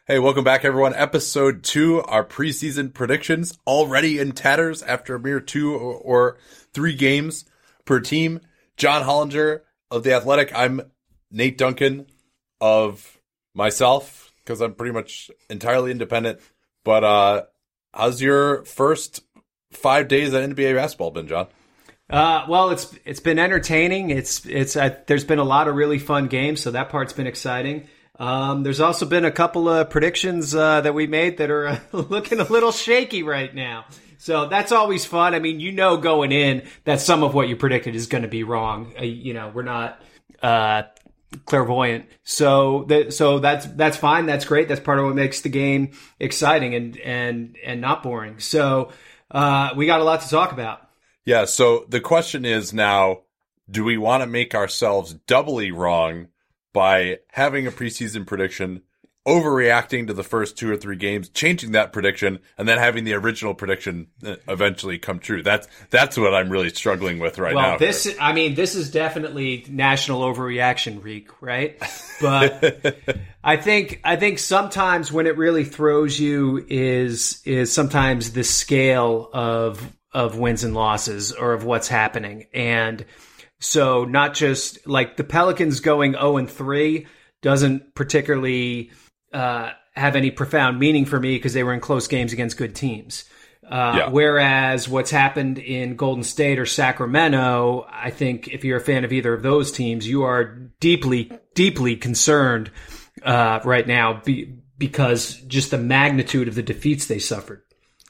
Hey, welcome back, everyone. Episode 2, our preseason predictions, already in tatters after a mere 2 or 3 games per team. John Hollinger of The Athletic. I'm Nate Duncan of myself, because I'm pretty much entirely independent. But how's your first 5 days of NBA basketball been, John? Well, it's been entertaining. There's been a lot of really fun games, so that part's been exciting. There's also been a couple of predictions that we made that are looking a little shaky right now. So that's always fun. I mean, going in that some of what you predicted is going to be wrong. We're not clairvoyant. So that's fine. That's great. That's part of what makes the game exciting and not boring. So we got a lot to talk about. Yeah, so the question is now, do we want to make ourselves doubly wrong by having a preseason prediction, overreacting to the first 2 or 3 games, changing that prediction, and then having the original prediction eventually come true? That's what I'm really struggling with now. Well, this is definitely national overreaction week, right? But I think sometimes when it really throws you is sometimes the scale of wins and losses or of what's happening. And so not just like the Pelicans going 0-3 doesn't particularly have any profound meaning for me because they were in close games against good teams. Whereas what's happened in Golden State or Sacramento, I think if you're a fan of either of those teams, you are deeply, deeply concerned right now because just the magnitude of the defeats they suffered.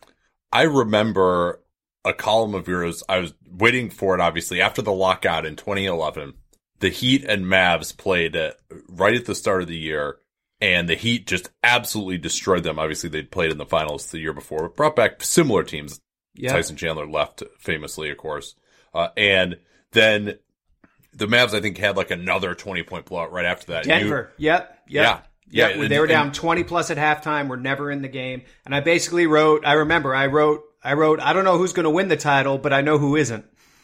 I remember a column of yours. I was waiting for it, obviously, after the lockout in 2011. The Heat and Mavs played right at the start of the year, and the Heat just absolutely destroyed them. Obviously, they'd played in the finals the year before, but brought back similar teams. Yep. Tyson Chandler left famously, of course. And then the Mavs, I think, had like another 20-point blowout right after that. Denver. Yep. Yeah. They were down 20 plus at halftime. We're never in the game. And I basically wrote, I wrote, I don't know who's going to win the title, but I know who isn't.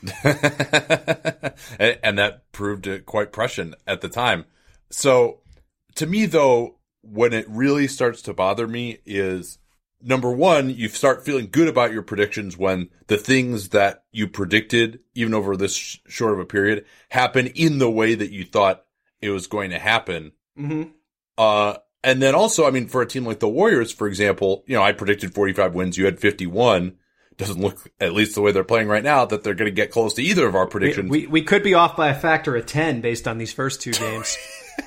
And that proved quite prescient at the time. So to me, though, when it really starts to bother me is, number one, you start feeling good about your predictions when the things that you predicted, even over this short of a period, happen in the way that you thought it was going to happen. Mm-hmm. And then also, I mean, for a team like the Warriors, for example, I predicted 45 wins. You had 51. Doesn't look, at least the way they're playing right now, that they're going to get close to either of our predictions. We could be off by a factor of 10 based on these first 2 games.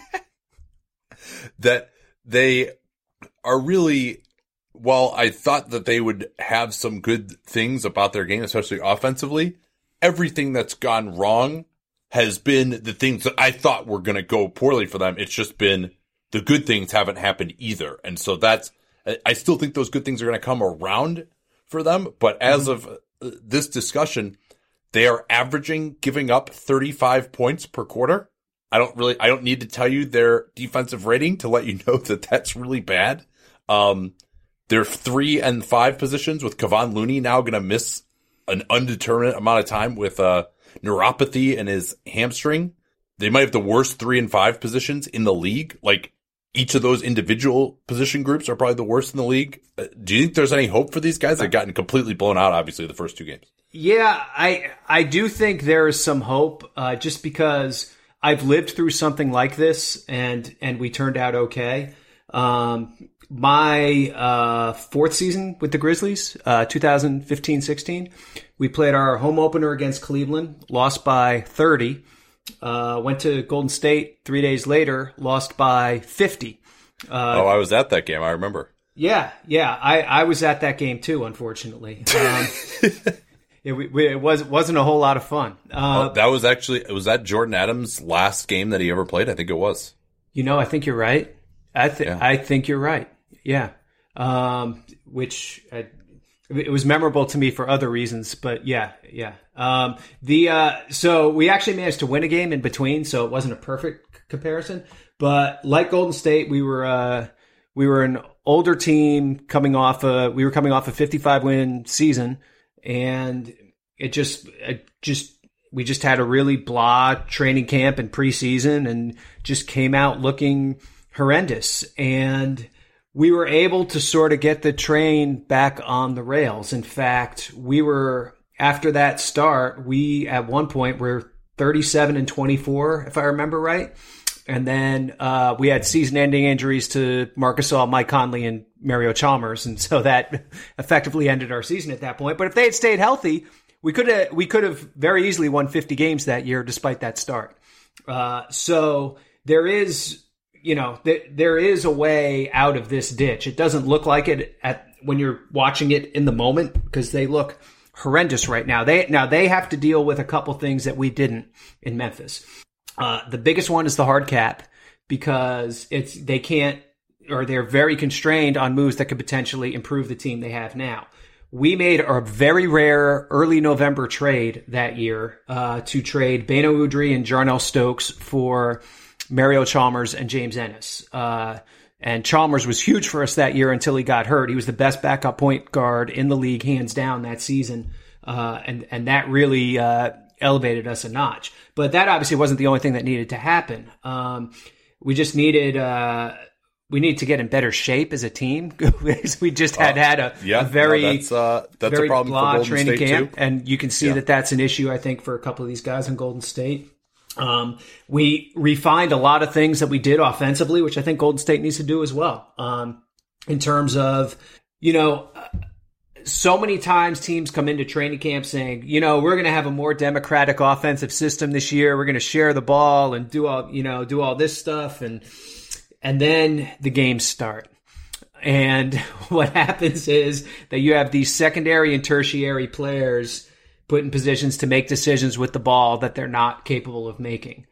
That they are really, while I thought that they would have some good things about their game, especially offensively, everything that's gone wrong has been the things that I thought were going to go poorly for them. It's just been the good things haven't happened either. And so I still think those good things are going to come around for them. But as of this discussion, they are giving up 35 points per quarter. I don't need to tell you their defensive rating to let you know that that's really bad. Their 3 and 5 positions with Kevon Looney now going to miss an undeterminate amount of time with neuropathy in his hamstring. They might have the worst 3 and 5 positions in the league. Like, each of those individual position groups are probably the worst in the league. Do you think there's any hope for these guys? They've gotten completely blown out, obviously, the first 2 games. Yeah, I do think there is some hope, just because I've lived through something like this and we turned out okay. My 4th season with the Grizzlies, 2015-16, we played our home opener against Cleveland, lost by 30. Went to Golden State 3 days later, lost by 50. I was at that game. I remember. Yeah. I was at that game too, unfortunately. It wasn't a whole lot of fun. Was that Jordan Adams' last game that he ever played? I think it was. I think you're right. I think you're right. Yeah. It was memorable to me for other reasons, but yeah. So we actually managed to win a game in between, so it wasn't a perfect comparison. But like Golden State, we were an older team coming off a 55-win season, and we just had a really blah training camp and preseason, and just came out looking horrendous. And we were able to sort of get the train back on the rails. In fact, after that start, we at one point were 37-24, if I remember right. And then we had season-ending injuries to Marc Gasol, Mike Conley, and Mario Chalmers, and so that effectively ended our season at that point. But if they had stayed healthy, we could have very easily won 50 games that year, despite that start. So there is, there is a way out of this ditch. It doesn't look like it when you're watching it in the moment, because they look horrendous right now. They have to deal with a couple things that we didn't in Memphis. The biggest one is the hard cap, because they're very constrained on moves that could potentially improve the team they have now. We made a very rare early November trade that year to trade Beno Udrih and Jarnell Stokes for Mario Chalmers and James Ennis. And Chalmers was huge for us that year until he got hurt. He was the best backup point guard in the league, hands down, that season. And that really elevated us a notch. But that obviously wasn't the only thing that needed to happen. We just needed to get in better shape as a team. We just had a very that's a problem for Golden training State camp, too. and you can see that that's an issue, I think, for a couple of these guys in Golden State. We refined a lot of things that we did offensively, which I think Golden State needs to do as well. In terms of, so many times teams come into training camp saying, we're going to have a more democratic offensive system this year. We're going to share the ball and do all this stuff. And then the games start. And what happens is that you have these secondary and tertiary players put in positions to make decisions with the ball that they're not capable of making.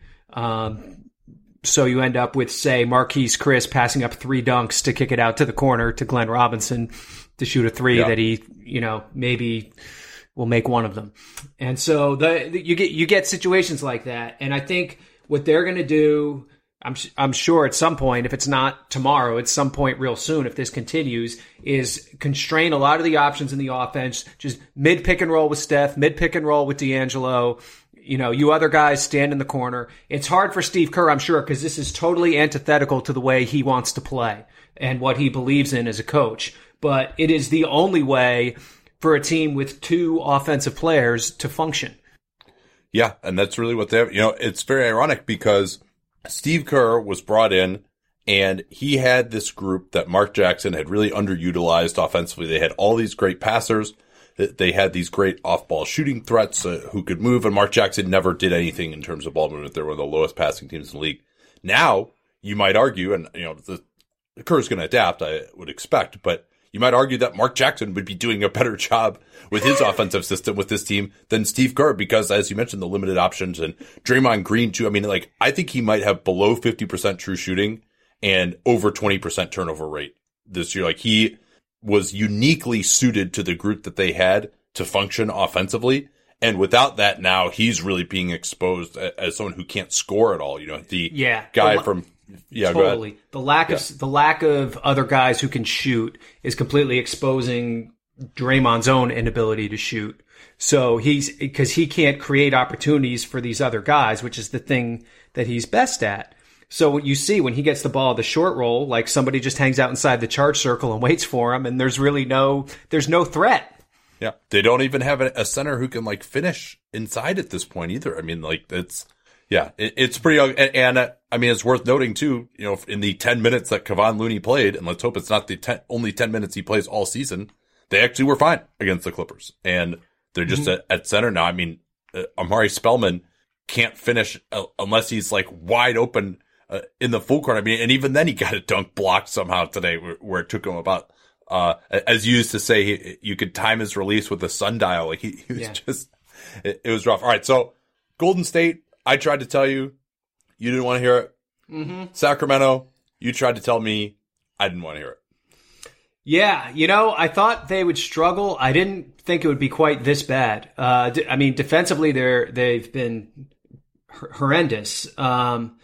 So you end up with, say, Marquise Chris passing up 3 dunks to kick it out to the corner to Glenn Robinson to shoot a 3 that he, maybe will make one of them. And so you get situations like that. And I think what they're going to do, I'm sure at some point, if it's not tomorrow, at some point real soon, if this continues, is constrain a lot of the options in the offense. Just mid pick and roll with Steph, mid pick and roll with D'Angelo. You other guys stand in the corner. It's hard for Steve Kerr, I'm sure, because this is totally antithetical to the way he wants to play and what he believes in as a coach. But it is the only way for a team with 2 offensive players to function. Yeah, and that's really what they have. It's very ironic because Steve Kerr was brought in and he had this group that Mark Jackson had really underutilized offensively. They had all these great passers. They had these great off-ball shooting threats who could move, and Mark Jackson never did anything in terms of ball movement. They were one of the lowest passing teams in the league. Now, you might argue, and the Kerr's going to adapt, I would expect, but you might argue that Mark Jackson would be doing a better job with his offensive system with this team than Steve Kerr because, as you mentioned, the limited options and Draymond Green too. I mean, I think he might have below 50% true shooting and over 20% turnover rate this year. He was uniquely suited to the group that they had to function offensively. And without that, now he's really being exposed as someone who can't score at all. Guy from... Yeah, totally. The lack of other guys who can shoot is completely exposing Draymond's own inability to shoot. So because he can't create opportunities for these other guys, which is the thing that he's best at. So what you see when he gets the ball, the short roll, somebody just hangs out inside the charge circle and waits for him, and there's no threat. Yeah, they don't even have a center who can finish inside at this point either. I mean, it's pretty, and I mean, it's worth noting too, in the 10 minutes that Kevon Looney played, and let's hope it's not the only 10 minutes he plays all season, they actually were fine against the Clippers. And they're just at center now. I mean, Amari Spellman can't finish unless he's wide open in the full court. I mean, and even then he got a dunk blocked somehow today where it took him about, as you used to say, you could time his release with a sundial. He was just, it was rough. All right. So Golden State, I tried to tell you, you didn't want to hear it. Mm-hmm. Sacramento, you tried to tell me, I didn't want to hear it. Yeah, I thought they would struggle. I didn't think it would be quite this bad. I mean, defensively, they've been horrendous. And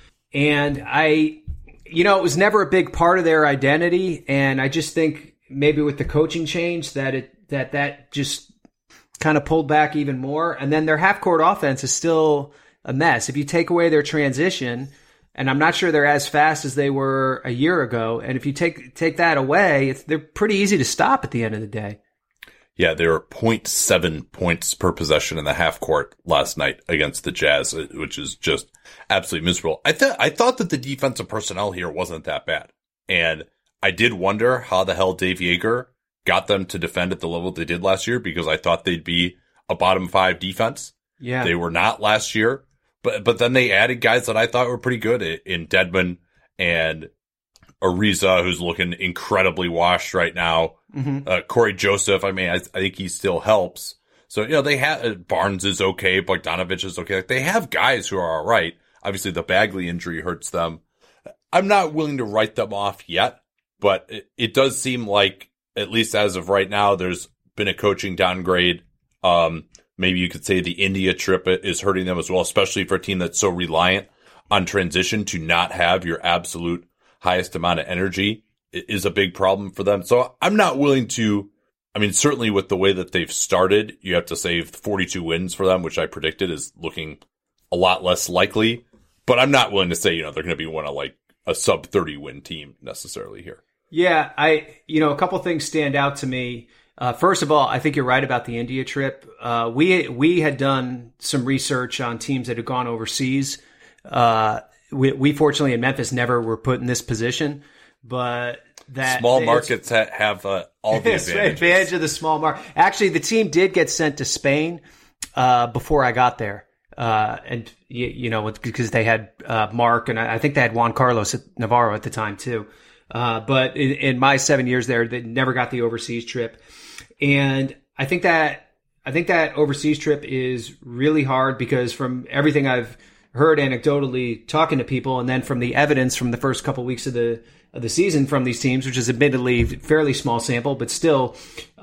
it was never a big part of their identity. And I just think maybe with the coaching change that just kind of pulled back even more. And then their half-court offense is still a mess. If you take away their transition, and I'm not sure they're as fast as they were a year ago. And if you take that away, they're pretty easy to stop at the end of the day. Yeah, they were 0.7 points per possession in the half court last night against the Jazz, which is just absolutely miserable. I thought that the defensive personnel here wasn't that bad. And I did wonder how the hell Dave Yeager got them to defend at the level they did last year, because I thought they'd be a bottom 5 defense. Yeah. They were not last year, but then they added guys that I thought were pretty good in Dedmon and Ariza, who's looking incredibly washed right now. Corey Joseph, I mean, I think he still helps. So, they have, Barnes is okay. Bogdanovich is okay. Like, they have guys who are all right. Obviously, the Bagley injury hurts them. I'm not willing to write them off yet, but it does seem like, at least as of right now, there's been a coaching downgrade. Maybe you could say the India trip is hurting them as well, especially for a team that's so reliant on transition. To not have your absolute highest amount of energy is a big problem for them. So I'm not willing to, certainly with the way that they've started, you have to say 42 wins for them, which I predicted is looking a lot less likely. But I'm not willing to say, they're going to be one of like a sub 30 win team necessarily here. Yeah, a couple things stand out to me. First of all, I think you're right about the India trip. We had done some research on teams that had gone overseas. We fortunately in Memphis never were put in this position, but that small markets have all the advantage of the small market. Actually, the team did get sent to Spain before I got there, and because they had Mark, and I think they had Juan Carlos Navarro at the time too. But in my 7 years there, they never got the overseas trip. And I think that overseas trip is really hard, because from everything I've heard anecdotally talking to people, and then from the evidence from the first couple weeks of the season from these teams, which is admittedly fairly small sample, but still,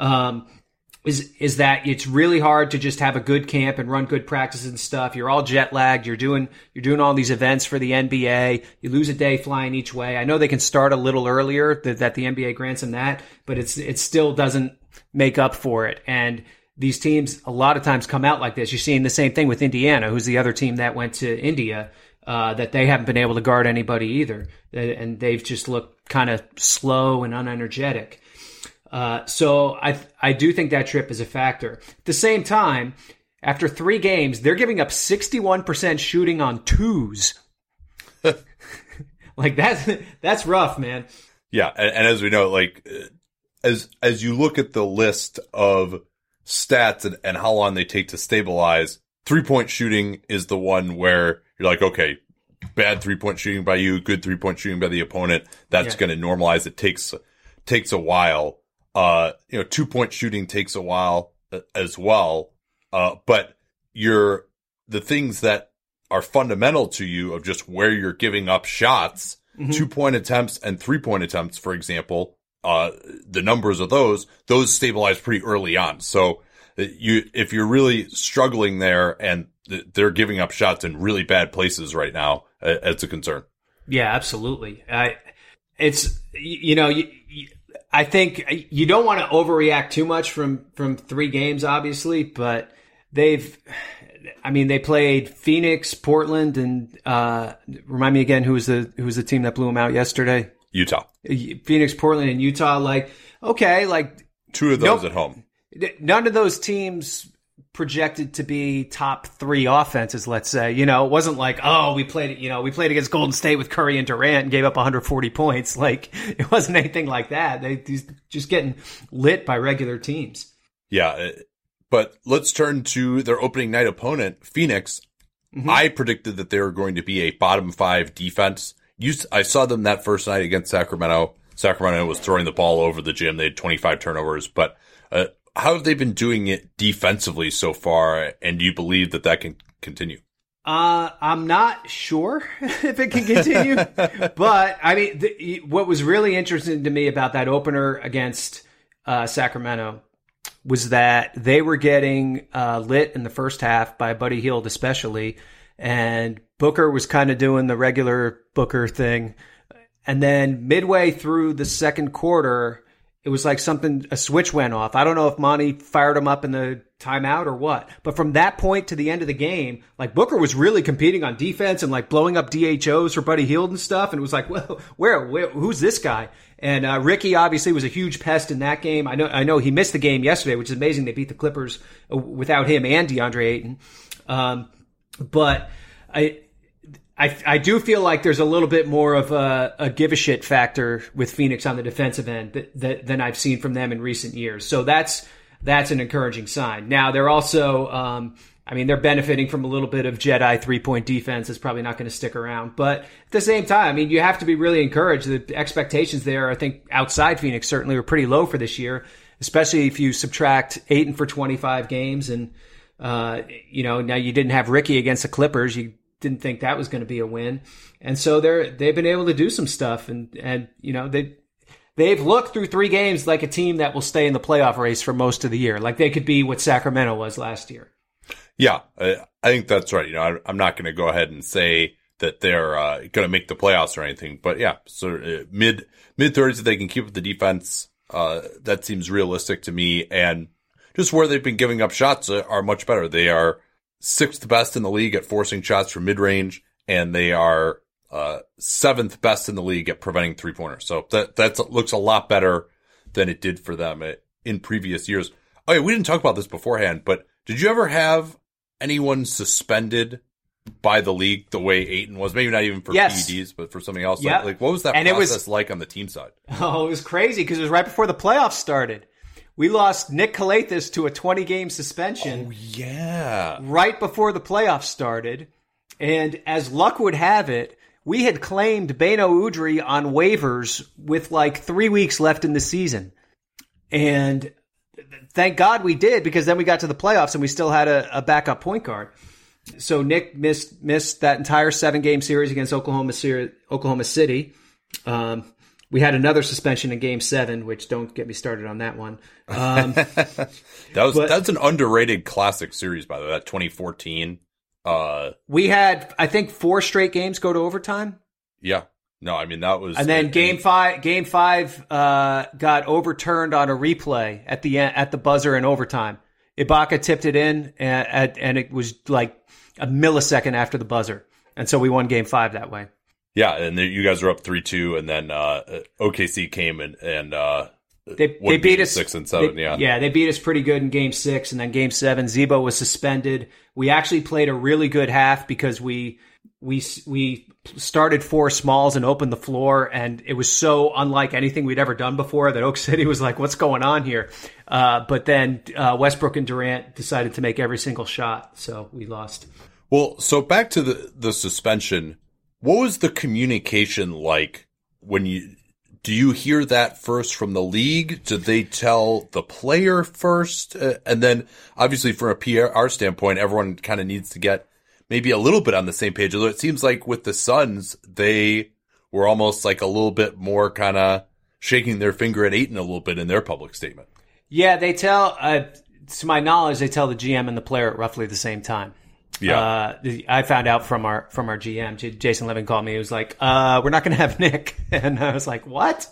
is that it's really hard to just have a good camp and run good practices and stuff. You're all jet lagged. You're doing all these events for the NBA. You lose a day flying each way. I know they can start a little earlier, that the NBA grants them that, but it still doesn't make up for it. And these teams a lot of times come out like this. You're seeing the same thing with Indiana, who's the other team that went to India, that they haven't been able to guard anybody either. And they've just looked kind of slow and unenergetic. So I do think that trip is a factor. At the same time, after 3 games, they're giving up 61% shooting on twos. Like that's rough, man. Yeah. And as we know, like, as you look at the list of stats and how long they take to stabilize, 3-point shooting is the one where you're like, okay, bad 3-point shooting by you, good 3-point shooting by the opponent. That's going to normalize. It takes a while. 2-point shooting takes a while as well. But the things that are fundamental to you of just where you're giving up shots, 2-point attempts and 3-point attempts, for example, the numbers of those stabilize pretty early on. So if you're really struggling there and they're giving up shots in really bad places right now, it's a concern. Yeah, absolutely. I think you don't want to overreact too much from 3 games, obviously, but they played Phoenix, Portland, and remind me again who was the team that blew them out yesterday? Utah. Phoenix, Portland, and Utah. Like, okay, like 2 of those at home. None of those teams projected to be top 3 offenses, let's say. It wasn't like, oh, we played against Golden State with Curry and Durant and gave up 140 points. Like, it wasn't anything like that. They just getting lit by regular teams. Yeah, but let's turn to their opening night opponent, Phoenix. I predicted that they were going to be a bottom 5 defense. I saw them that first night against Sacramento. Sacramento was throwing the ball over the gym. They had 25 turnovers, but how have they been doing it defensively so far? And do you believe that can continue? I'm not sure if it can continue, but what was really interesting to me about that opener against Sacramento was that they were getting lit in the first half by Buddy Hield especially, and Booker was kind of doing the regular Booker thing. And then midway through the second quarter, it was like a switch went off. I don't know if Monty fired him up in the timeout or what, but from that point to the end of the game, like Booker was really competing on defense and like blowing up DHOs for Buddy Hield and stuff. And it was like, well, who's this guy? And Ricky obviously was a huge pest in that game. I know he missed the game yesterday, which is amazing. They beat the Clippers without him and DeAndre Ayton. But I do feel like there's a little bit more of a give a shit factor with Phoenix on the defensive end than I've seen from them in recent years. So that's an encouraging sign. Now they're also, they're benefiting from a little bit of Jedi 3-point defense. It's probably not going to stick around, but at the same time, you have to be really encouraged. The expectations there, I think outside Phoenix certainly were pretty low for this year, especially if you subtract Ayton for 25 games and, now you didn't have Ricky against the Clippers. You didn't think that was going to be a win. And so they've been able to do some stuff and they've looked through 3 games like a team that will stay in the playoff race for most of the year. Like they could be what Sacramento was last year. Yeah, I think that's right. I'm not going to go ahead and say that they're going to make the playoffs or anything, but yeah, so mid 30s, if they can keep up the defense, that seems realistic to me. And just where they've been giving up shots are much better. They are 6th best in the league at forcing shots from mid-range, and they are 7th best in the league at preventing 3-pointers. So that looks a lot better than it did for them in previous years. Oh yeah, we didn't talk about this beforehand, but did you ever have anyone suspended by the league the way Ayton was? Maybe not even for PEDs, but for something else. Yep. Like what was that process like on the team side? Oh, it was crazy because it was right before the playoffs started. We lost Nick Kalathis to a 20-game suspension. Oh, yeah. Right before the playoffs started. And as luck would have it, we had claimed Beno Udrih on waivers with like 3 weeks left in the season. And thank God we did, because then we got to the playoffs and we still had a backup point guard. So Nick missed that entire 7-game series against Oklahoma City. We had another suspension in Game 7, which don't get me started on that one. That's an underrated classic series, by the way, that 2014. We had, I think, 4 straight games go to overtime. Yeah. No, that was... And then Game 5 got overturned on a replay at the buzzer in overtime. Ibaka tipped it in, and it was like a millisecond after the buzzer. And so we won Game 5 that way. Yeah, and you guys were up 3-2, and then OKC came and they beat us 6 and 7. They beat us pretty good in Game 6, and then Game 7, Zebo was suspended. We actually played a really good half because we started 4 smalls and opened the floor, and it was so unlike anything we'd ever done before that Oak City was like, "What's going on here?" But then Westbrook and Durant decided to make every single shot, so we lost. Well, so back to the suspension. What was the communication like when do you hear that first from the league? Did they tell the player first? And then obviously from a PR standpoint, everyone kind of needs to get maybe a little bit on the same page. Although it seems like with the Suns, they were almost like a little bit more kind of shaking their finger at Ayton a little bit in their public statement. Yeah, they tell, to my knowledge, they tell the GM and the player at roughly the same time. Yeah. I found out from our GM, Jason Levin called me. He was like, we're not going to have Nick. And I was like, what?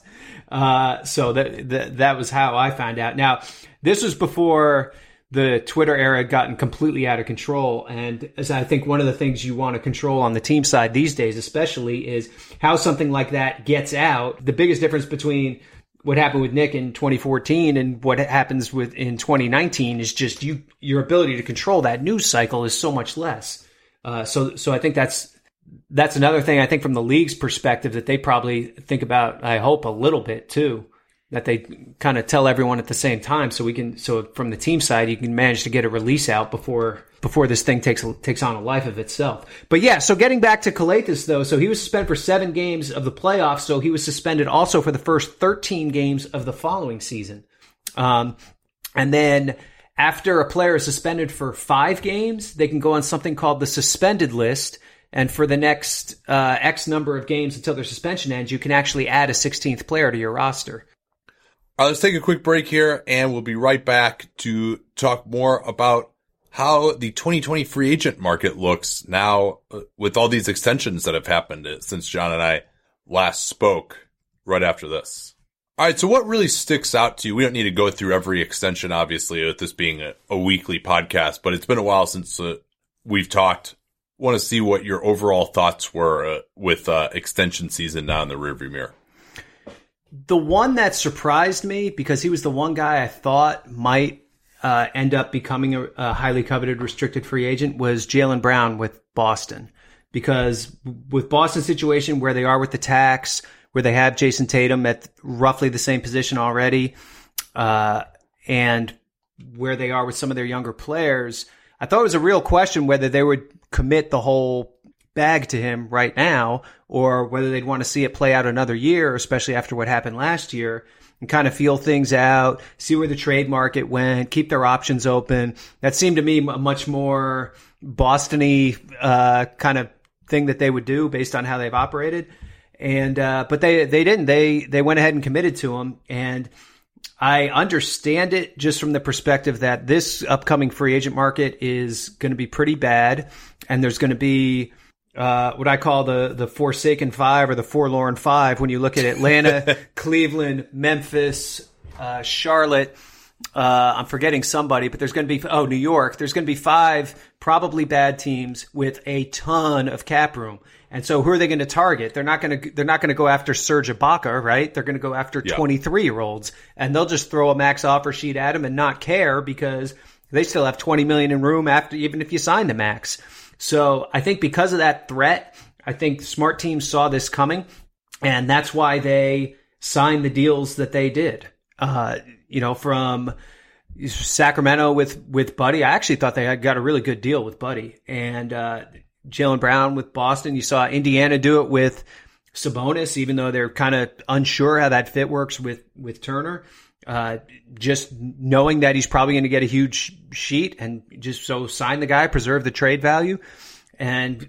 So that was how I found out. Now, this was before the Twitter era had gotten completely out of control. And as I think one of the things you want to control on the team side these days, especially, is how something like that gets out. The biggest difference between what happened with Nick in 2014 and what happens in 2019 is just your ability to control that news cycle is so much less. So I think that's another thing I think from the league's perspective that they probably think about, I hope, a little bit too, that they kind of tell everyone at the same time. So from the team side, you can manage to get a release out before this thing takes on a life of itself. But yeah, so getting back to Kalathis though, so he was suspended for 7 games of the playoffs. So he was suspended also for the first 13 games of the following season. And then after a player is suspended for 5 games, they can go on something called the suspended list. And for the next X number of games until their suspension ends, you can actually add a 16th player to your roster. All right, let's take a quick break here, and we'll be right back to talk more about how the 2020 free agent market looks now with all these extensions that have happened since John and I last spoke right after this. All right, so what really sticks out to you? We don't need to go through every extension, obviously, with this being a weekly podcast, but it's been a while since we've talked. Want to see what your overall thoughts were with extension season now in the rearview mirror. The one that surprised me, because he was the one guy I thought might end up becoming a highly coveted restricted free agent, was Jaylen Brown with Boston. Because with Boston's situation where they are with the tax, where they have Jason Tatum at roughly the same position already, and where they are with some of their younger players, I thought it was a real question whether they would commit the whole bag to him right now or whether they'd want to see it play out another year, especially after what happened last year, and kind of feel things out, see where the trade market went, keep their options open. That seemed to me a much more Boston-y kind of thing that they would do based on how they've operated. And but they didn't. They went ahead and committed to him. And I understand it just from the perspective that this upcoming free agent market is going to be pretty bad. And there's going to be what I call the Forsaken Five or the Forlorn Five when you look at Atlanta, Cleveland, Memphis, Charlotte. I'm forgetting somebody, but there's going to be, New York. There's going to be 5 probably bad teams with a ton of cap room. And so who are they going to target? They're not going to go after Serge Ibaka, right? They're going to go after 23-year-olds, and they'll just throw a max offer sheet at them and not care because they still have $20 million in room after, even if you sign the max. So I think because of that threat, I think smart teams saw this coming, and that's why they signed the deals that they did. From Sacramento with Buddy, I actually thought they had got a really good deal with Buddy, and Jaylen Brown with Boston. You saw Indiana do it with Sabonis, even though they're kind of unsure how that fit works with Turner. Just knowing that he's probably going to get a huge sheet, and just so sign the guy, preserve the trade value. And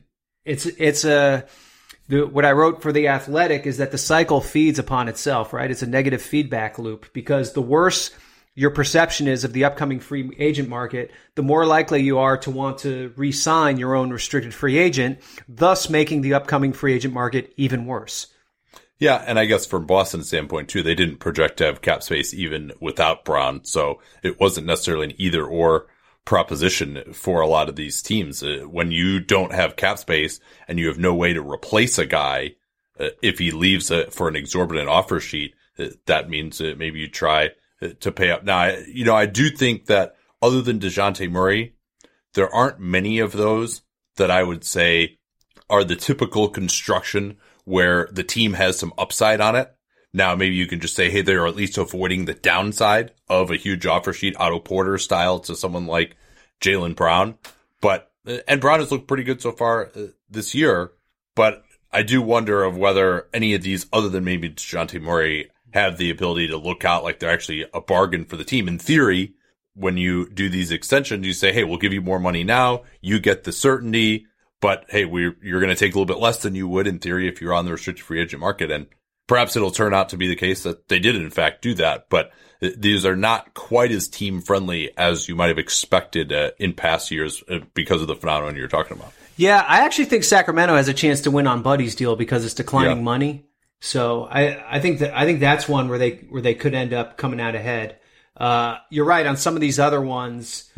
what I wrote for The Athletic is that the cycle feeds upon itself, right? It's a negative feedback loop, because the worse your perception is of the upcoming free agent market, the more likely you are to want to re-sign your own restricted free agent, thus making the upcoming free agent market even worse. Yeah, and I guess from Boston's standpoint, too, they didn't project to have cap space even without Brown, so it wasn't necessarily an either-or proposition for a lot of these teams. When you don't have cap space and you have no way to replace a guy, if he leaves for an exorbitant offer sheet, that means maybe you try to pay up. Now, I do think that other than DeJounte Murray, there aren't many of those that I would say are the typical construction where the team has some upside on it. Now, maybe you can just say, hey, they're at least avoiding the downside of a huge offer sheet, Otto Porter style, to someone like Jaylen Brown. And Brown has looked pretty good so far this year, but I do wonder of whether any of these, other than maybe DeJounte Murray, have the ability to look out like they're actually a bargain for the team. In theory, when you do these extensions, you say, hey, we'll give you more money now. You get the certainty, but hey, you're going to take a little bit less than you would in theory if you're on the restricted free agent market. And perhaps it'll turn out to be the case that they did in fact do that, but these are not quite as team friendly as you might have expected in past years because of the phenomenon you're talking about. Yeah, I actually think Sacramento has a chance to win on Buddy's deal because it's declining money. So I think that's one where they could end up coming out ahead. You're right on some of these other ones.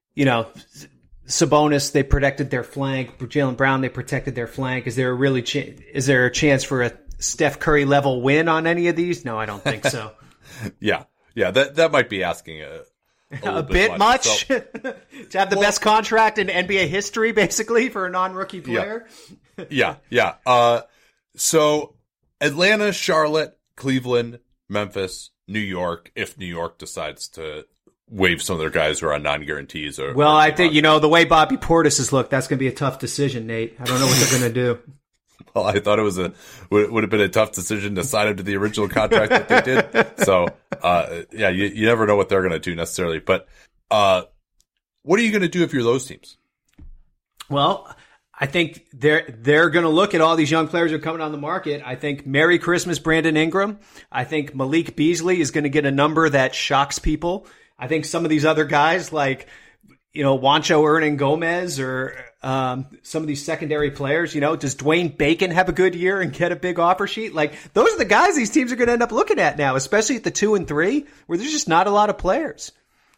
Sabonis, they protected their flank. Jaylen Brown, they protected their flank. Is there a chance for a Steph Curry level win on any of these? No, I don't think so. Yeah, that might be asking a bit much so, to have the best contract in NBA history, basically, for a non-rookie player. Yeah. So Atlanta, Charlotte, Cleveland, Memphis, New York, if New York decides to waive some of their guys who are on non-guarantees. I think, the way Bobby Portis has looked, that's going to be a tough decision, Nate. I don't know what they're going to do. Well, I thought it would have been a tough decision to sign him to the original contract that they did. So, you never know what they're going to do necessarily. But what are you going to do if you're those teams? Well, I think they're going to look at all these young players who are coming on the market. I think Merry Christmas, Brandon Ingram. I think Malik Beasley is going to get a number that shocks people. I think some of these other guys like, Juancho Hernan Gomez or some of these secondary players. Does Dwayne Bacon have a good year and get a big offer sheet? Like, those are the guys these teams are going to end up looking at now, especially at the 2 and 3, where there's just not a lot of players.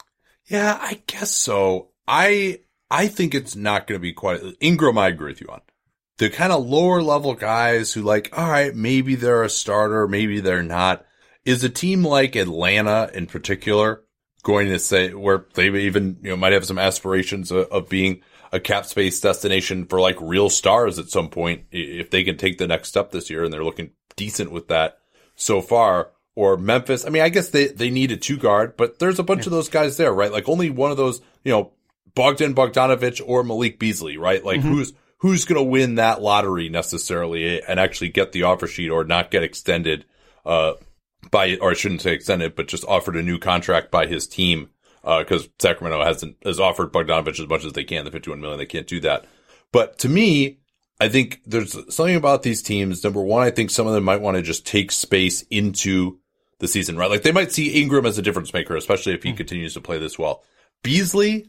Yeah, I guess so. I think it's not going to be quite Ingram. I agree with you on the kind of lower level guys who, like, all right, maybe they're a starter, maybe they're not. Is a team like Atlanta in particular going to say, where they even, might have some aspirations of being a cap space destination for like real stars at some point, if they can take the next step this year, and they're looking decent with that so far? Or Memphis. I mean, I guess they need a 2 guard, but there's a bunch of those guys there, right? Like, only one of those, Bogdan Bogdanovic or Malik Beasley, right? Like, who's going to win that lottery necessarily and actually get the offer sheet or not get extended, or I shouldn't say extended, but just offered a new contract by his team, cause Sacramento has offered Bogdanovic as much as they can, the $51 million, they can't do that. But to me, I think there's something about these teams. Number one, I think some of them might want to just take space into the season, right? Like, they might see Ingram as a difference maker, especially if he continues to play this well. Beasley,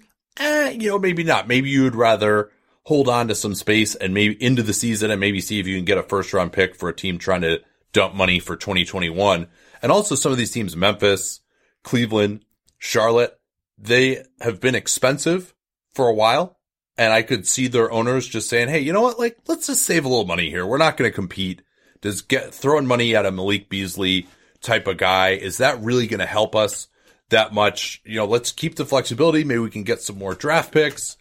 maybe not. Maybe you would rather hold on to some space and maybe into the season and maybe see if you can get a first round pick for a team trying to dump money for 2021. And also some of these teams, Memphis, Cleveland, Charlotte, they have been expensive for a while. And I could see their owners just saying, hey, you know what? Like, let's just save a little money here. We're not going to compete. Just throwing money at a Malik Beasley type of guy, is that really going to help us that much? Let's keep the flexibility. Maybe we can get some more draft picks.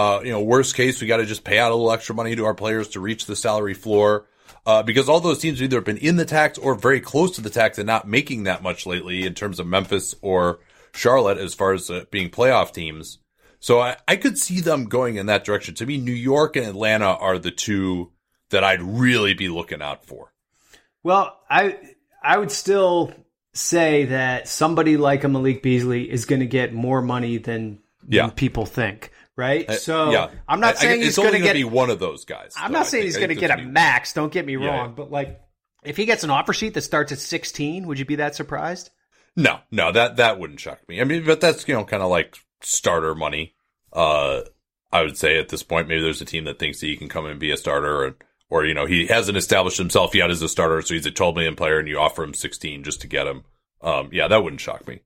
Worst case, we got to just pay out a little extra money to our players to reach the salary floor. Because all those teams either have been in the tax or very close to the tax and not making that much lately in terms of Memphis or Charlotte as far as being playoff teams. So I could see them going in that direction. To me, New York and Atlanta are the two that I'd really be looking out for. Well, I would still say that somebody like a Malik Beasley is going to get more money than people think, right? So I'm not saying he's going to be one of those guys. I'm not saying he's going to get a max. Don't get me wrong, but like, if he gets an offer sheet that starts at 16, would you be that surprised? No, that wouldn't shock me. I mean, but that's kind of like starter money. I would say at this point, maybe there's a team that thinks that he can come and be a starter, or he hasn't established himself yet as a starter, so he's a 12 million player, and you offer him 16 just to get him. That wouldn't shock me.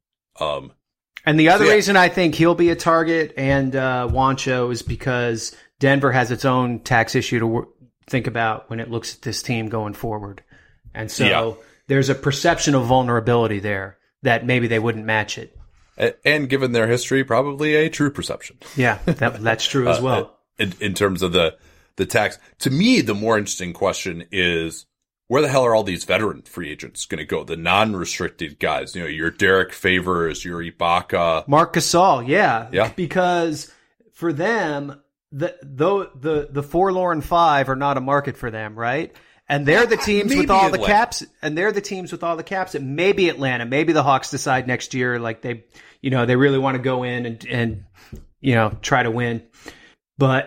And the other reason I think he'll be a target and Juancho is because Denver has its own tax issue to think about when it looks at this team going forward, and so there's a perception of vulnerability there that maybe they wouldn't match it. And given their history, probably a true perception. Yeah, that's true as well. In terms of the tax. To me, the more interesting question is, where the hell are all these veteran free agents going to go? The non-restricted guys, your Derek Favors, your Ibaka. Marc Gasol, yeah. Because for them, the forlorn five are not a market for them, right? And they're the teams with all the caps, and they're the teams with all the caps. And maybe Atlanta, maybe the Hawks decide next year, like they really want to go in and try to win. But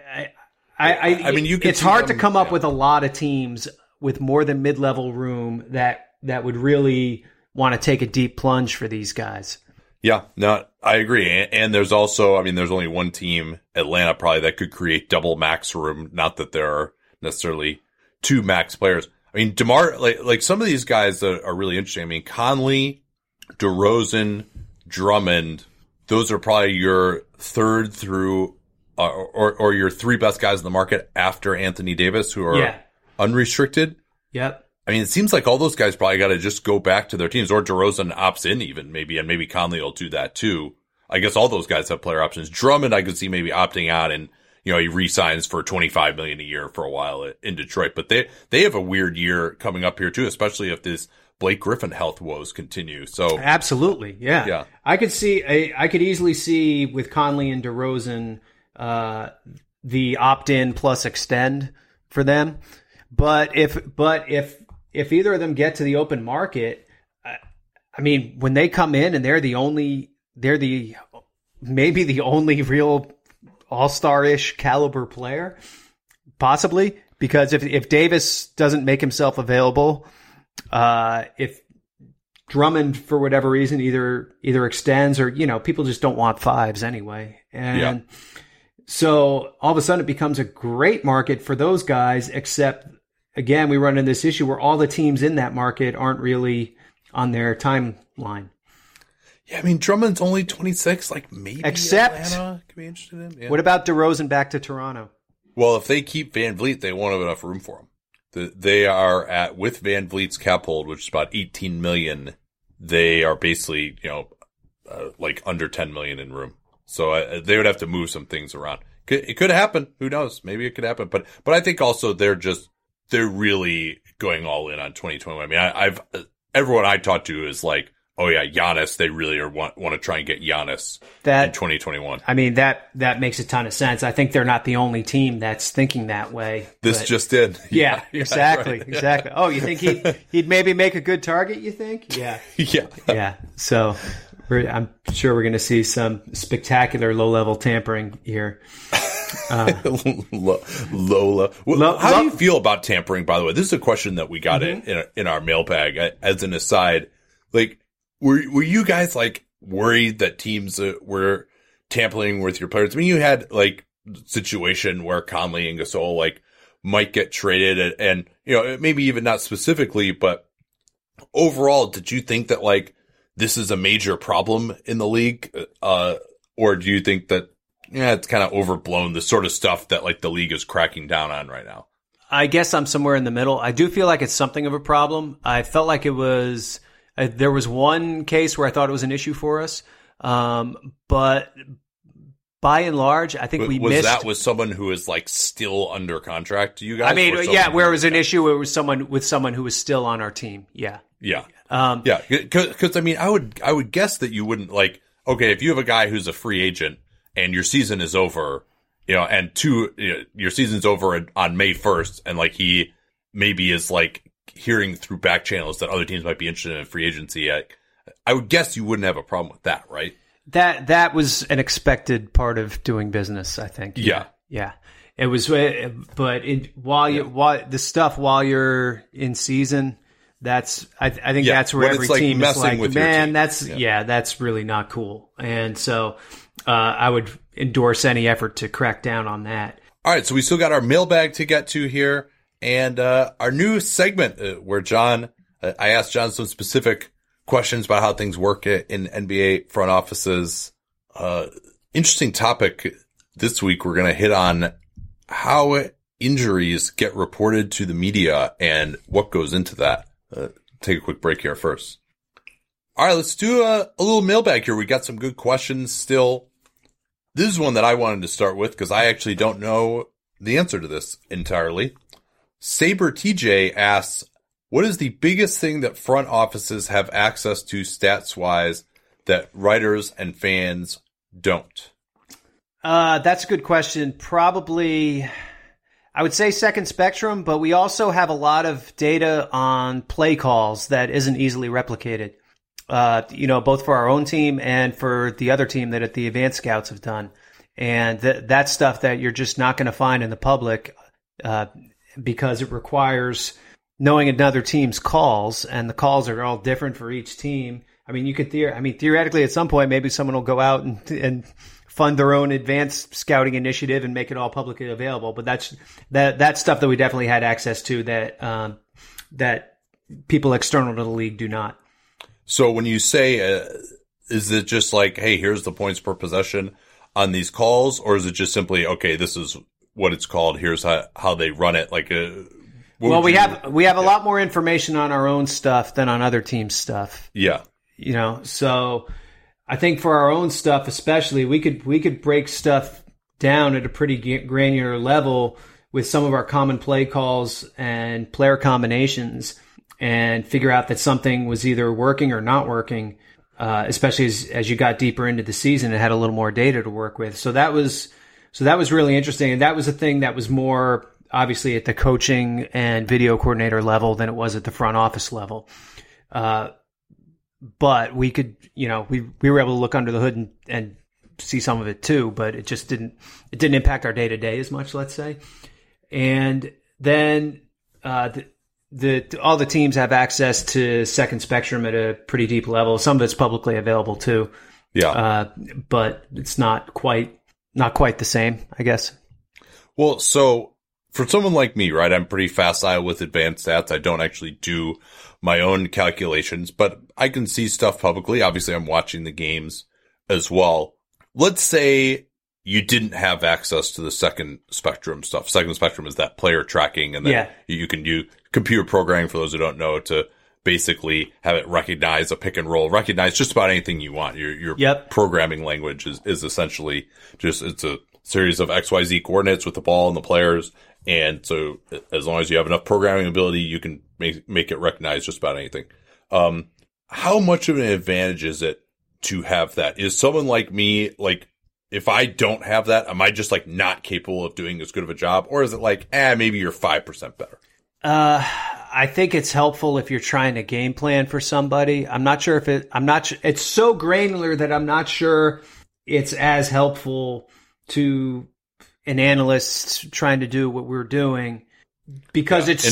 I mean, it's hard to come up with a lot of teams with more than mid-level room that would really want to take a deep plunge for these guys. Yeah, no, I agree. And there's also, there's only one team, Atlanta, probably, that could create double max room. Not that there are necessarily two max players. DeMar, like some of these guys that are really interesting. Conley, DeRozan, Drummond, those are probably your third through, or your 3 best guys in the market after Anthony Davis, who are unrestricted. Yep. It seems like all those guys probably got to just go back to their teams, or DeRozan opts in even maybe, and maybe Conley will do that too. I guess all those guys have player options. Drummond, I could see maybe opting out and, he re-signs for $25 million a year for a while in Detroit. But they have a weird year coming up here too, especially if this Blake Griffin health woes continue. So absolutely, yeah. I could easily see with Conley and DeRozan the opt-in plus extend for them. But if either of them get to the open market, when they come in and they're maybe the only real all-star-ish caliber player, possibly, because if Davis doesn't make himself available, if Drummond for whatever reason either extends or people just don't want fives anyway, and So all of a sudden it becomes a great market for those guys, except again, we run into this issue where all the teams in that market aren't really on their timeline. Yeah, I mean, Drummond's only 26. Like, maybe Atlanta could be interested in. Yeah. What about DeRozan back to Toronto? Well, if they keep Van Vliet, they won't have enough room for him. They are at, with Van Vliet's cap hold, which is about $18 million, they are basically, like under $10 million in room. So they would have to move some things around. It could happen. Who knows? Maybe it could happen. But I think also they're really going all in on 2021. I mean, everyone I talked to is like, oh yeah, Giannis. They really want to try and get Giannis in 2021. I mean, that makes a ton of sense. I think they're not the only team that's thinking that way. This just did. Yeah, exactly, right. Exactly. Oh, you think he'd maybe make a good target? You think? Yeah, yeah. So I'm sure we're going to see some spectacular low-level tampering here. Lola. How do you feel about tampering, by the way? This is a question that we got in our mailbag as an aside. Like, were you guys like worried that teams were tampering with your players? I mean, you had like situation where Conley and Gasol like might get traded and maybe even not specifically, but overall, did you think that like this is a major problem in the league? Or do you think that it's kind of overblown, the sort of stuff that like the league is cracking down on right now? I guess I'm somewhere in the middle. I do feel like it's something of a problem. I felt like it was, there was one case where I thought it was an issue for us. But by and large, I think we missed. Was that with someone who is like still under contract to you guys? I mean, yeah, where it was an issue, it was someone who was still on our team. Yeah. Yeah. Yeah. Cause I mean, I would guess that you wouldn't like, okay, if you have a guy who's a free agent and your season is over, and your season's over on May 1st, and like he maybe is like hearing through back channels that other teams might be interested in free agency. I would guess you wouldn't have a problem with that, right? That was an expected part of doing business, I think. Yeah. It was, but while you're in season, I think that's where every like team is like, man, team. That's really not cool. And so, I would endorse any effort to crack down on that. All right. So we still got our mailbag to get to here and, our new segment where I asked John some specific questions about how things work in NBA front offices. Interesting topic this week. We're going to hit on how injuries get reported to the media and what goes into that. Take a quick break here first. All right, let's do a little mailbag here. We got some good questions still. This is one that I wanted to start with because I actually don't know the answer to this entirely. Saber TJ asks, what is the biggest thing that front offices have access to stats-wise that writers and fans don't? That's a good question. Probably, I would say Second Spectrum, but we also have a lot of data on play calls that isn't easily replicated. Both for our own team and for the other team that the advanced scouts have done. And that's stuff that you're just not going to find in the public, because it requires knowing another team's calls, and the calls are all different for each team. I mean, you could theoretically at some point, maybe someone will go out and fund their own advanced scouting initiative and make it all publicly available. But that's stuff that we definitely had access to that people external to the league do not. So when you say, is it just like, hey, here's the points per possession on these calls, or is it just simply, okay, this is what it's called, here's how they run it? Like, we have a lot more information on our own stuff than on other teams' stuff. Yeah. So I think for our own stuff, especially, we could break stuff down at a pretty granular level with some of our common play calls and player combinations, and figure out that something was either working or not working, especially as you got deeper into the season and had a little more data to work with. So that was really interesting. And that was a thing that was more obviously at the coaching and video coordinator level than it was at the front office level. But we could, we were able to look under the hood and see some of it too, but it just didn't impact our day to day as much, let's say. And then, all the teams have access to Second Spectrum at a pretty deep level. Some of it's publicly available too. Yeah. But it's not quite not quite the same, I guess. Well, so for someone like me, right, I'm pretty facile with advanced stats. I don't actually do my own calculations, but I can see stuff publicly. Obviously, I'm watching the games as well. Let's say you didn't have access to the second spectrum stuff. Second spectrum is that player tracking, and then you can do computer programming, for those who don't know, to basically have it recognize a pick and roll, recognize just about anything you want. Your programming language is essentially just, it's a series of XYZ coordinates with the ball and the players. And so as long as you have enough programming ability, you can make it recognize just about anything. How much of an advantage is it to have that? Is someone like me, like, if I don't have that, am I just like not capable of doing as good of a job? Or is it like, maybe you're 5% better? I think it's helpful if you're trying to game plan for somebody. I'm not sure if it's so granular that I'm not sure it's as helpful to an analyst trying to do what we're doing because it's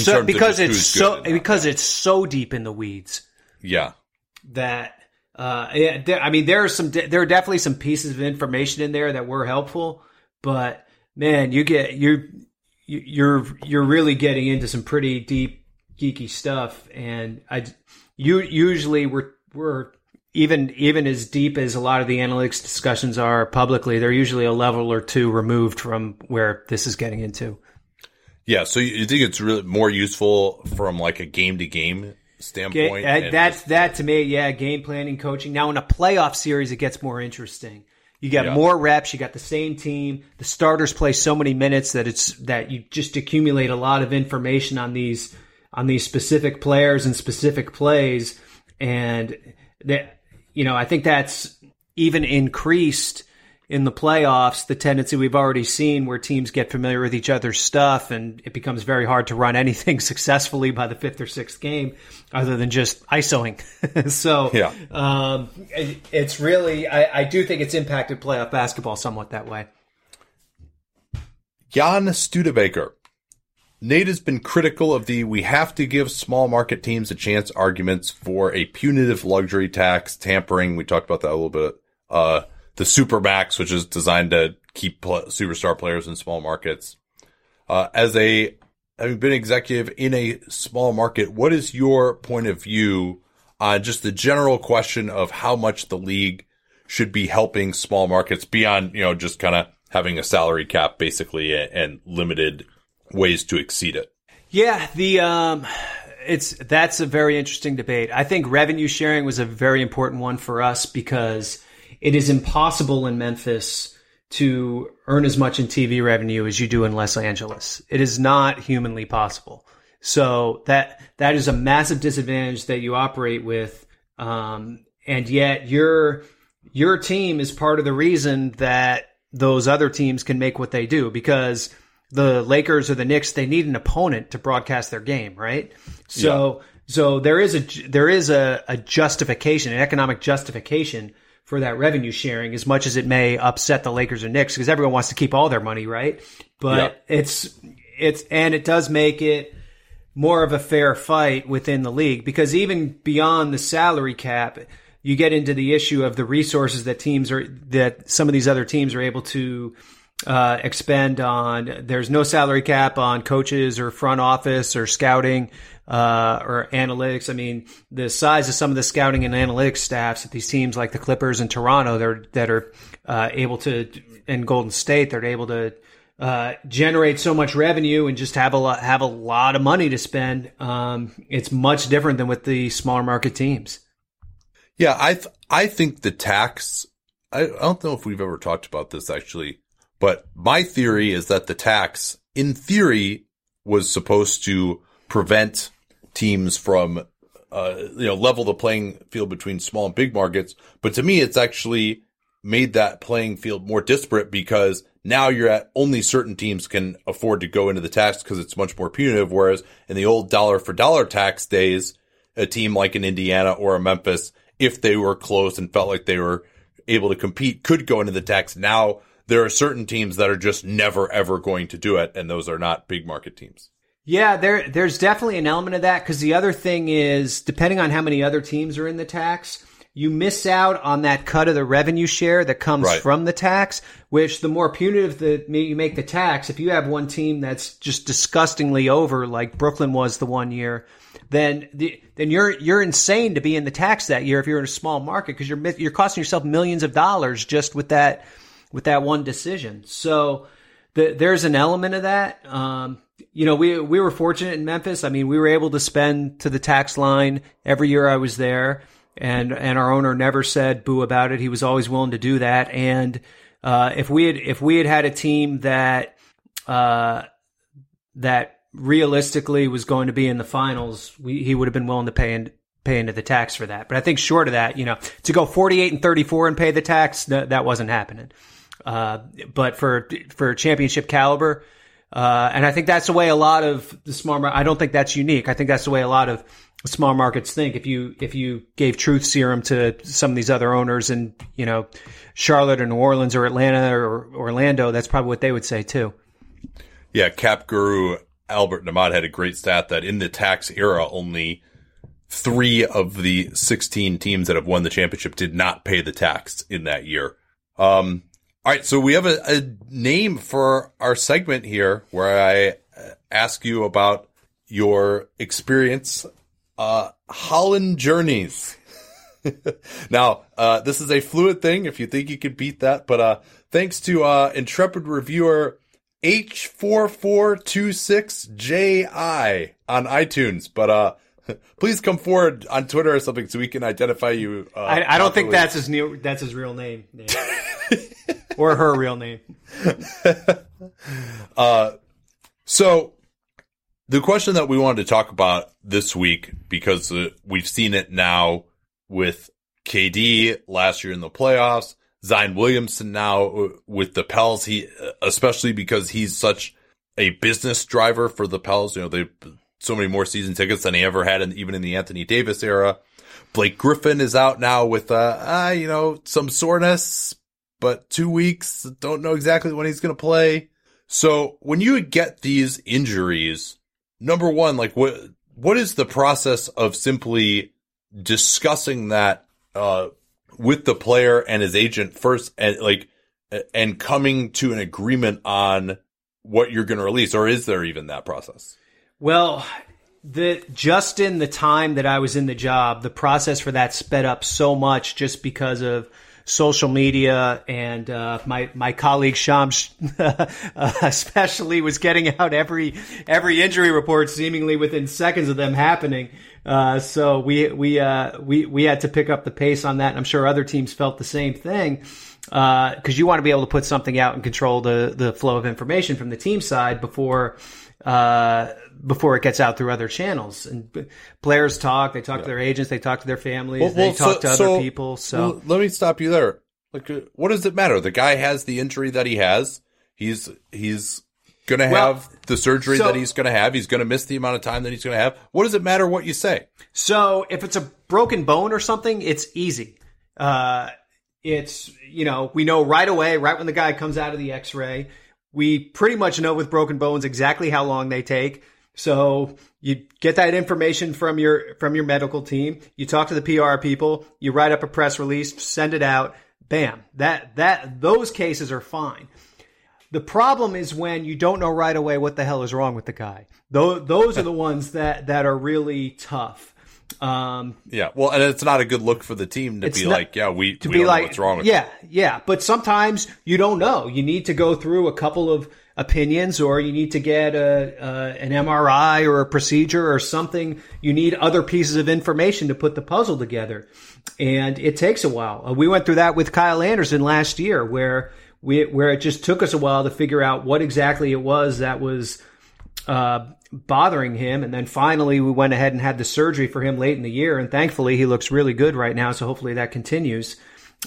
so deep in the weeds. Yeah. That, there are definitely some pieces of information in there that were helpful, but man, you're really getting into some pretty deep, geeky stuff. And usually we're even as deep as a lot of the analytics discussions are publicly, they're usually a level or two removed from where this is getting into. Yeah. So you think it's really more useful from like a game to game standpoint? That to me, game planning, coaching. Now in a playoff series, it gets more interesting. You got more reps. You got the same team. The starters play so many minutes that you just accumulate a lot of information on these specific players and specific plays. And that, I think that's even increased in the playoffs, the tendency we've already seen where teams get familiar with each other's stuff and it becomes very hard to run anything successfully by the fifth or sixth game other than just ISOing. So it's really, I do think it's impacted playoff basketball somewhat that way. Jan Studebaker. Nate has been critical of we have to give small market teams a chance arguments for a punitive luxury tax, tampering. We talked about that a little bit. The Supermax, which is designed to keep superstar players in small markets. Having been executive in a small market, what is your point of view on just the general question of how much the league should be helping small markets beyond, just kind of having a salary cap basically and limited ways to exceed it? Yeah, that's a very interesting debate. I think revenue sharing was a very important one for us because it is impossible in Memphis to earn as much in TV revenue as you do in Los Angeles. It is not humanly possible. So that is a massive disadvantage that you operate with. And yet your team is part of the reason that those other teams can make what they do, because the Lakers or the Knicks, they need an opponent to broadcast their game, right? So there is a justification, an economic justification for that revenue sharing, as much as it may upset the Lakers or Knicks, because everyone wants to keep all their money, right? But it does make it more of a fair fight within the league, because even beyond the salary cap, you get into the issue of the resources that some of these other teams are able to expend on. There's no salary cap on coaches or front office or scouting or analytics. I mean, the size of some of the scouting and analytics staffs at these teams like the Clippers and Toronto that are able to, and Golden State, they're able to generate so much revenue and just have a lot of money to spend. It's much different than with the smaller market teams. Yeah, I think the tax, I don't know if we've ever talked about this actually, but my theory is that the tax, in theory, was supposed to prevent teams from, level the playing field between small and big markets. But to me, it's actually made that playing field more disparate, because now you're at only certain teams can afford to go into the tax because it's much more punitive. Whereas in the old dollar for dollar tax days, a team like an Indiana or a Memphis, if they were close and felt like they were able to compete, could go into the tax. Now there are certain teams that are just never, ever going to do it, and those are not big market teams. Yeah, there's definitely an element of that, because the other thing is, depending on how many other teams are in the tax, you miss out on that cut of the revenue share that comes from the tax, which the more punitive you make the tax, if you have one team that's just disgustingly over, like Brooklyn was the one year, then you're insane to be in the tax that year if you're in a small market, because you're costing yourself millions of dollars just with that one decision. So there's an element of that. We were fortunate in Memphis. I mean, we were able to spend to the tax line every year I was there. And our owner never said boo about it. He was always willing to do that. And if we had a team that realistically was going to be in the finals, he would have been willing to pay into the tax for that. But I think short of that, to go 48-34 and pay the tax, that wasn't happening. But for championship caliber, and I think that's the way a lot of the small market, I don't think that's unique. I think that's the way a lot of small markets think. If you gave truth serum to some of these other owners in, Charlotte or New Orleans or Atlanta or Orlando, that's probably what they would say too. Yeah. Cap guru Albert Nahmad had a great stat that in the tax era, only 3 of the 16 teams that have won the championship did not pay the tax in that year. All right. So we have a name for our segment here where I ask you about your experience, Holland Journeys. Now, this is a fluid thing if you think you could beat that, but, thanks to, intrepid reviewer H4426JI on iTunes, but, please come forward on Twitter or something so we can identify you. I don't think that's his real name. Or her real name. So the question that we wanted to talk about this week, because we've seen it now with KD last year in the playoffs, Zion Williamson now with the Pels, especially because he's such a business driver for the Pels. They so many more season tickets than he ever had, even in the Anthony Davis era. Blake Griffin is out now with, some soreness, but 2 weeks, don't know exactly when he's going to play. So when you get these injuries, number one, like what is the process of simply discussing that, with the player and his agent first and coming to an agreement on what you're going to release, or is there even that process? Well, just in the time that I was in the job, the process for that sped up so much just because of social media, and my colleague Shams especially was getting out every injury report seemingly within seconds of them happening. So we had to pick up the pace on that, and I'm sure other teams felt the same thing. Because you want to be able to put something out and control the flow of information from the team side before it gets out through other channels. And players talk, they talk to their agents, they talk to their families, they talk to other people. So let me stop you there. What does it matter? The guy has the injury that he has. He's going to have the surgery that he's going to have. He's going to miss the amount of time that he's going to have. What does it matter what you say? So if it's a broken bone or something, it's easy. It's, we know right away, right when the guy comes out of the x-ray, we pretty much know with broken bones exactly how long they take. So you get that information from your medical team. You talk to the PR people, you write up a press release, send it out. Bam. Those cases are fine. The problem is when you don't know right away what the hell is wrong with the guy. Those are the ones that are really tough. Yeah. Well, and it's not a good look for the team to be like, we don't know what's wrong with it. Yeah. But sometimes you don't know. You need to go through a couple of opinions, or you need to get an MRI or a procedure or something. You need other pieces of information to put the puzzle together. And it takes a while. We went through that with Kyle Anderson last year, where it just took us a while to figure out what exactly it was that was bothering him. And then finally we went ahead and had the surgery for him late in the year. And thankfully he looks really good right now. So hopefully that continues.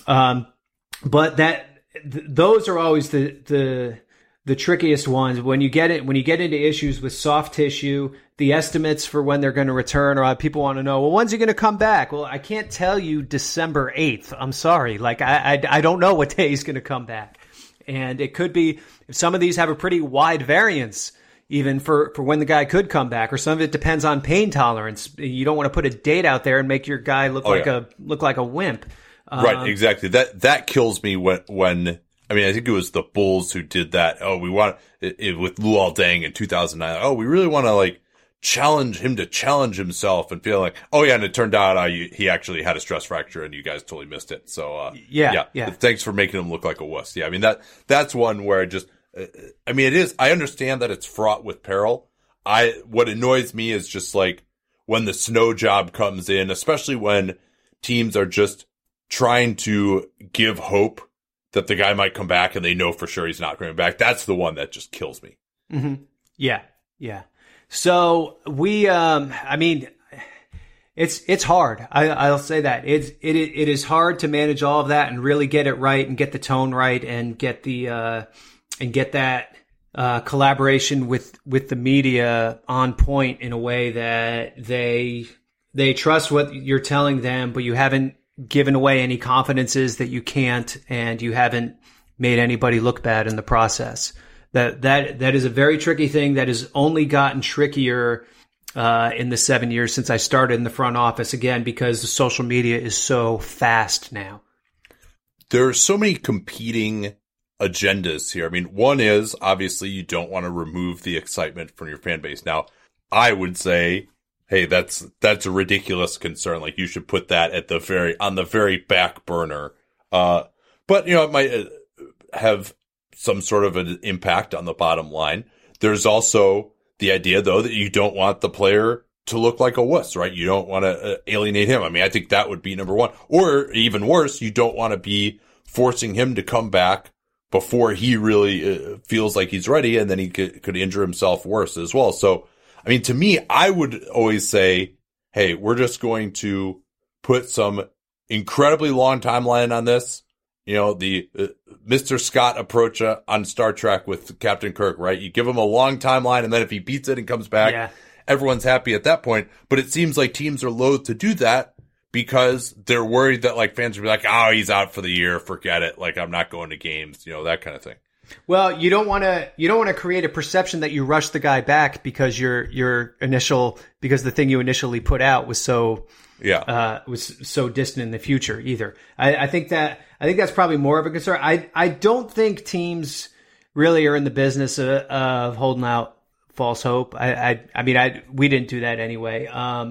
But those are always the trickiest ones. When you get into issues with soft tissue, the estimates for when they're going to return, or people want to know, well, when's he going to come back? Well, I can't tell you December 8th. I'm sorry. I don't know what day he's going to come back. And it could be, if some of these have a pretty wide variance, even for when the guy could come back, or some of it depends on pain tolerance. You don't want to put a date out there and make your guy look like a wimp. Right, exactly. That kills me when I mean, I think it was the Bulls who did that. Oh, we want it with Luol Deng in 2009. Oh, we really want to like challenge him to challenge himself and feel like, oh yeah, and it turned out he actually had a stress fracture and you guys totally missed it. So yeah. Thanks for making him look like a wuss. Yeah, I mean that's one where I mean, it is. I understand that it's fraught with peril. What annoys me is just like when the snow job comes in, especially when teams are just trying to give hope that the guy might come back and they know for sure he's not coming back. That's the one that just kills me. Mm-hmm. Yeah. So I mean, it's hard. I'll say that it is hard to manage all of that and really get it right and get the tone right and get that collaboration with the media on point in a way that they trust what you're telling them, but you haven't given away any confidences that you can't, and you haven't made anybody look bad in the process. That is a very tricky thing that has only gotten trickier in the 7 years since I started in the front office, again, because the social media is so fast now. There are so many competing agendas here. I mean, one is obviously you don't want to remove the excitement from your fan base. Now, I would say, hey, that's a ridiculous concern. Like, you should put that on the very back burner. But it might have some sort of an impact on the bottom line. There's also the idea, though, that you don't want the player to look like a wuss, right? You don't want to alienate him. I mean, I think that would be number one. Or even worse, you don't want to be forcing him to come back before he really feels like he's ready, and then he could injure himself worse as well. So, I mean, to me, I would always say, hey, we're just going to put some incredibly long timeline on this. The Mr. Scott approach on Star Trek with Captain Kirk, right? You give him a long timeline, and then if he beats it and comes back, everyone's happy at that point. But it seems like teams are loath to do that because they're worried that like fans will be like, oh, he's out for the year, forget it. Like, I'm not going to games, that kind of thing. Well, you don't want to create a perception that you rushed the guy back because because the thing you initially put out was so distant in the future either. I think that's probably more of a concern. I don't think teams really are in the business of holding out false hope. I mean, we didn't do that anyway.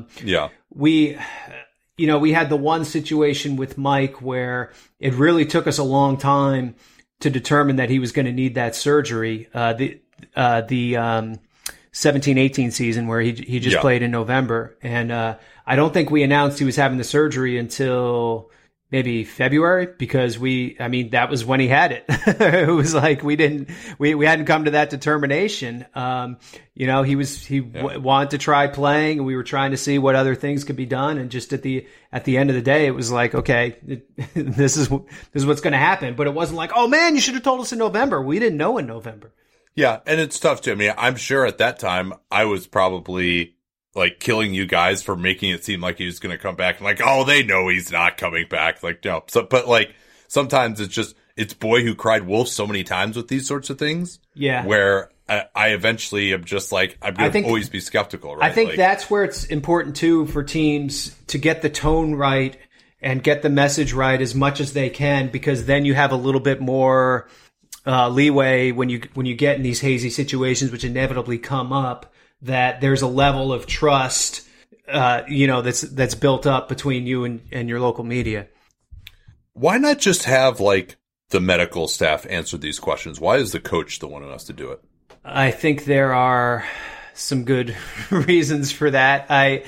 We had the one situation with Mike where it really took us a long time to determine that he was going to need that surgery. The 17-18 season where he just played in November. And I don't think we announced he was having the surgery until maybe February, because that was when he had it. It was like we hadn't come to that determination. He wanted to try playing, and we were trying to see what other things could be done. And just at the end of the day, it was like, okay, this is what's going to happen. But it wasn't like, oh man, you should have told us in November. We didn't know in November. Yeah. And it's tough too. I mean, I'm sure at that time I was probably like killing you guys for making it seem like he was going to come back. And like, oh, they know he's not coming back. Like, no. So, but like, sometimes it's boy who cried wolf so many times with these sorts of things. Yeah. Where I eventually am just like, I'm going to always be skeptical, right? I think that's where it's important too for teams to get the tone right and get the message right as much as they can, because then you have a little bit more leeway when you get in these hazy situations, which inevitably come up, that there's a level of trust, that's built up between you and your local media. Why not just have like the medical staff answer these questions? Why is the coach the one who has to do it? I think there are some good reasons for that.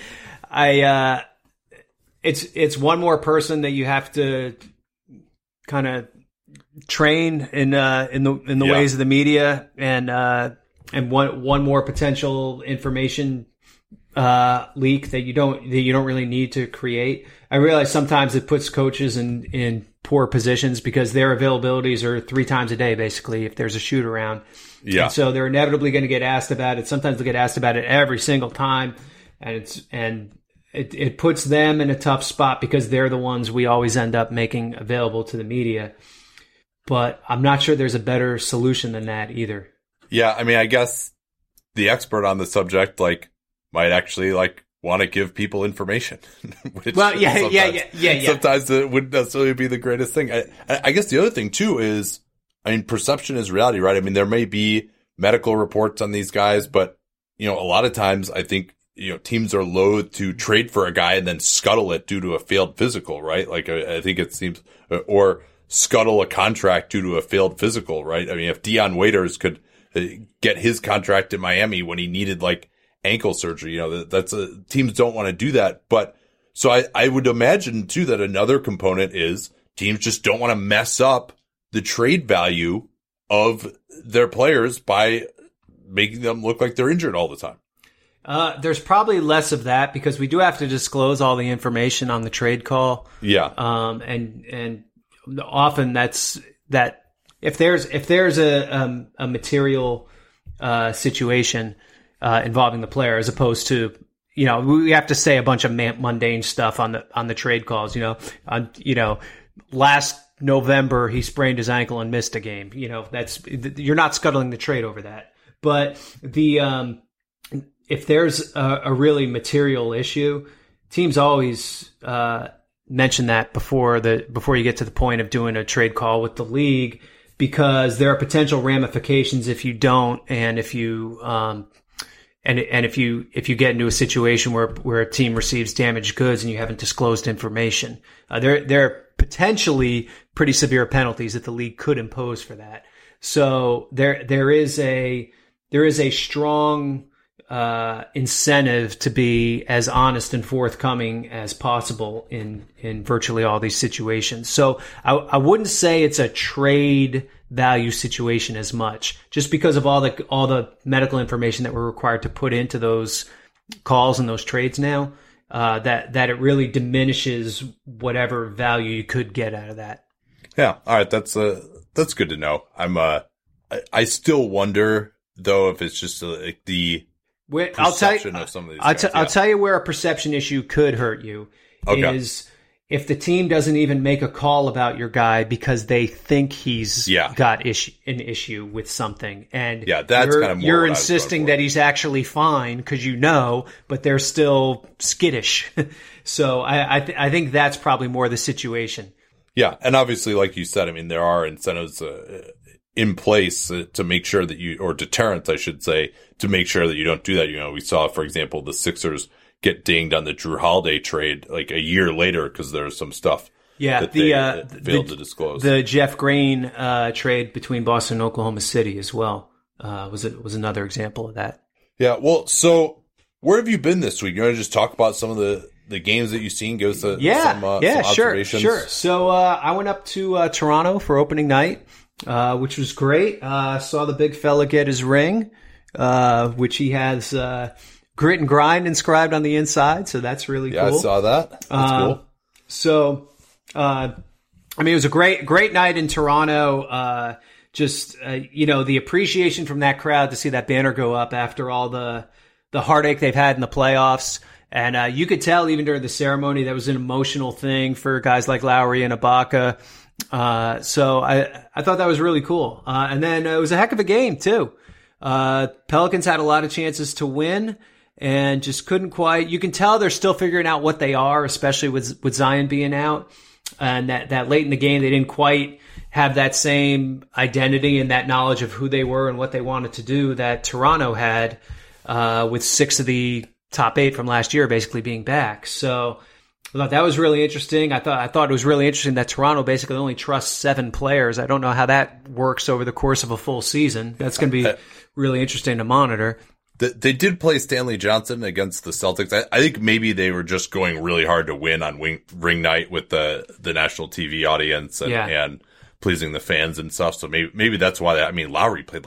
It's one more person that you have to kind of train in the ways of the media, and one more potential information leak that you don't really need to create. I realize sometimes it puts coaches in poor positions because their availabilities are 3 times a day, basically, if there's a shoot around. Yeah. And so they're inevitably going to get asked about it. Sometimes they'll get asked about it every single time. And it puts them in a tough spot because they're the ones we always end up making available to the media. But I'm not sure there's a better solution than that either. Yeah. I mean, I guess the expert on the subject, like, might actually like want to give people information. Which sometimes it wouldn't necessarily be the greatest thing. I guess the other thing too is, I mean, perception is reality, right? I mean, there may be medical reports on these guys, but a lot of times I think, teams are loath to trade for a guy and then scuttle it due to a failed physical, right? Like, I think it seems, or scuttle a contract due to a failed physical, right? I mean, if Dion Waiters could get his contract in Miami when he needed like ankle surgery, teams don't want to do that. But so I would imagine too that another component is teams just don't want to mess up the trade value of their players by making them look like they're injured all the time. There's probably less of that because we do have to disclose all the information on the trade call. Yeah. And often that's that if there's a material situation involving the player, as opposed to we have to say a bunch of mundane stuff on the trade calls. Last November he sprained his ankle and missed a game. You're not scuttling the trade over that. But if there's a really material issue, teams always mention that before you get to the point of doing a trade call with the league, because there are potential ramifications if you don't, and if you if you get into a situation where a team receives damaged goods and you haven't disclosed information, there are potentially pretty severe penalties that the league could impose for that. So there is a strong incentive to be as honest and forthcoming as possible in virtually all these situations. So I wouldn't say it's a trade value situation as much, just because of all the medical information that we're required to put into those calls and those trades now, that it really diminishes whatever value you could get out of that. Yeah. All right. That's good to know. I still wonder though if it's just the perception of some of these guys. I'll tell you where a perception issue could hurt you is if the team doesn't even make a call about your guy because they think he's got an issue with something, and that's kind of more you're insisting that he's actually fine because but they're still skittish. So I think that's probably more the situation. Yeah, and obviously, like you said, I mean, there are incentives in place to make sure that or deterrents, I should say, to make sure that you don't do that. We saw, for example, the Sixers get dinged on the Drew Holiday trade like a year later because there was some stuff that they failed to disclose. The Jeff Green trade between Boston and Oklahoma City as well was another example of that. Yeah, well, so where have you been this week? You want to just talk about some of the games that you've seen? Give us some observations. Sure. So I went up to Toronto for opening night, which was great. Saw the big fella get his ring, which he has grit and grind inscribed on the inside. So that's really cool. Yeah, I saw that. That's cool. So, it was a great night in Toronto. The appreciation from that crowd to see that banner go up after all the heartache they've had in the playoffs. And you could tell even during the ceremony that was an emotional thing for guys like Lowry and Ibaka. So I thought that was really cool. And then it was a heck of a game too. Pelicans had a lot of chances to win and just couldn't quite. You can tell they're still figuring out what they are, especially with Zion being out. And that late in the game, they didn't quite have that same identity and that knowledge of who they were and what they wanted to do that Toronto had, with 6 of the top 8 from last year basically being back. So I thought that was really interesting. I thought it was really interesting that Toronto basically only trusts 7 players. I don't know how that works over the course of a full season. That's going to be really interesting to monitor. They did play Stanley Johnson against the Celtics. I think maybe they were just going really hard to win on ring night with the national TV audience and pleasing the fans and stuff. So maybe that's why. Lowry played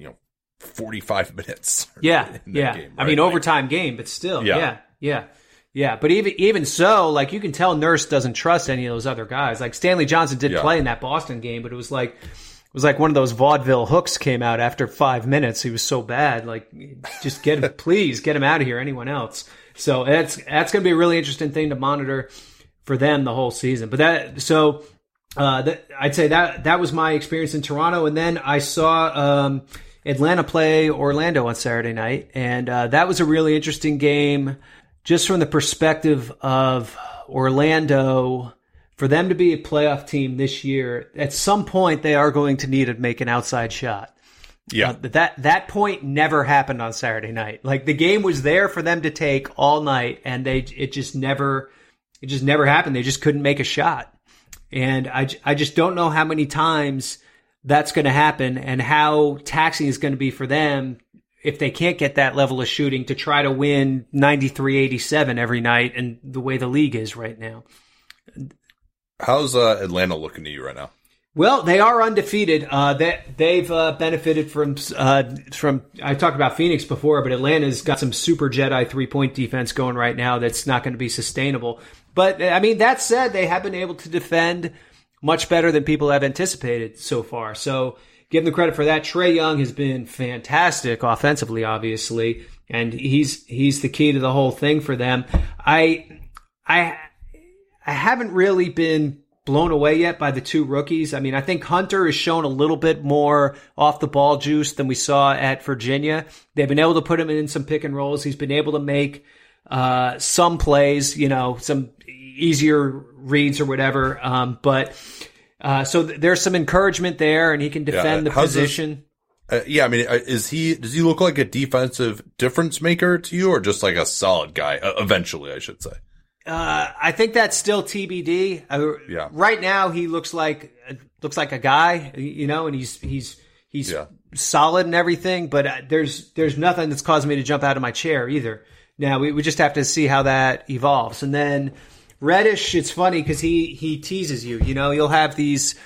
45 minutes. Game, right? Overtime game, but still. Yeah. But even so, you can tell Nurse doesn't trust any of those other guys. Stanley Johnson did play in that Boston game, but it was like one of those vaudeville hooks came out after 5 minutes. He was so bad. Just get him, please get him out of here. Anyone else? So that's going to be a really interesting thing to monitor for them the whole season. But I'd say that was my experience in Toronto. And then I saw, Atlanta play Orlando on Saturday night. And that was a really interesting game just from the perspective of Orlando. For them to be a playoff team this year, at some point they are going to need to make an outside shot. Yeah. That point never happened on Saturday night. Like the game was there for them to take all night, and it just never happened. They just couldn't make a shot. And I just don't know how many times that's going to happen and how taxing it's going to be for them if they can't get that level of shooting to try to win 93-87 every night and the way the league is right now. How's Atlanta looking to you right now? Well, they are undefeated. They've benefited from. I talked about Phoenix before, but Atlanta's got some super Jedi 3-point defense going right now that's not going to be sustainable. But I mean, that said, they have been able to defend much better than people have anticipated so far. So give them credit for that. Trae Young has been fantastic offensively, obviously, and he's the key to the whole thing for them. I haven't really been blown away yet by the two rookies. I mean, I think Hunter has shown a little bit more off the ball juice than we saw at Virginia. They've been able to put him in some pick and rolls. He's been able to make some plays, some easier reads or whatever. So there's some encouragement there, and he can defend the position. Does he look like a defensive difference maker to you, or just like a solid guy? Eventually, I should say. I think that's still TBD. Yeah. Right now, he looks like a guy, and he's solid and everything. But there's nothing that's causing me to jump out of my chair either. Now we just have to see how that evolves. And then Reddish, it's funny because he teases you. He'll have these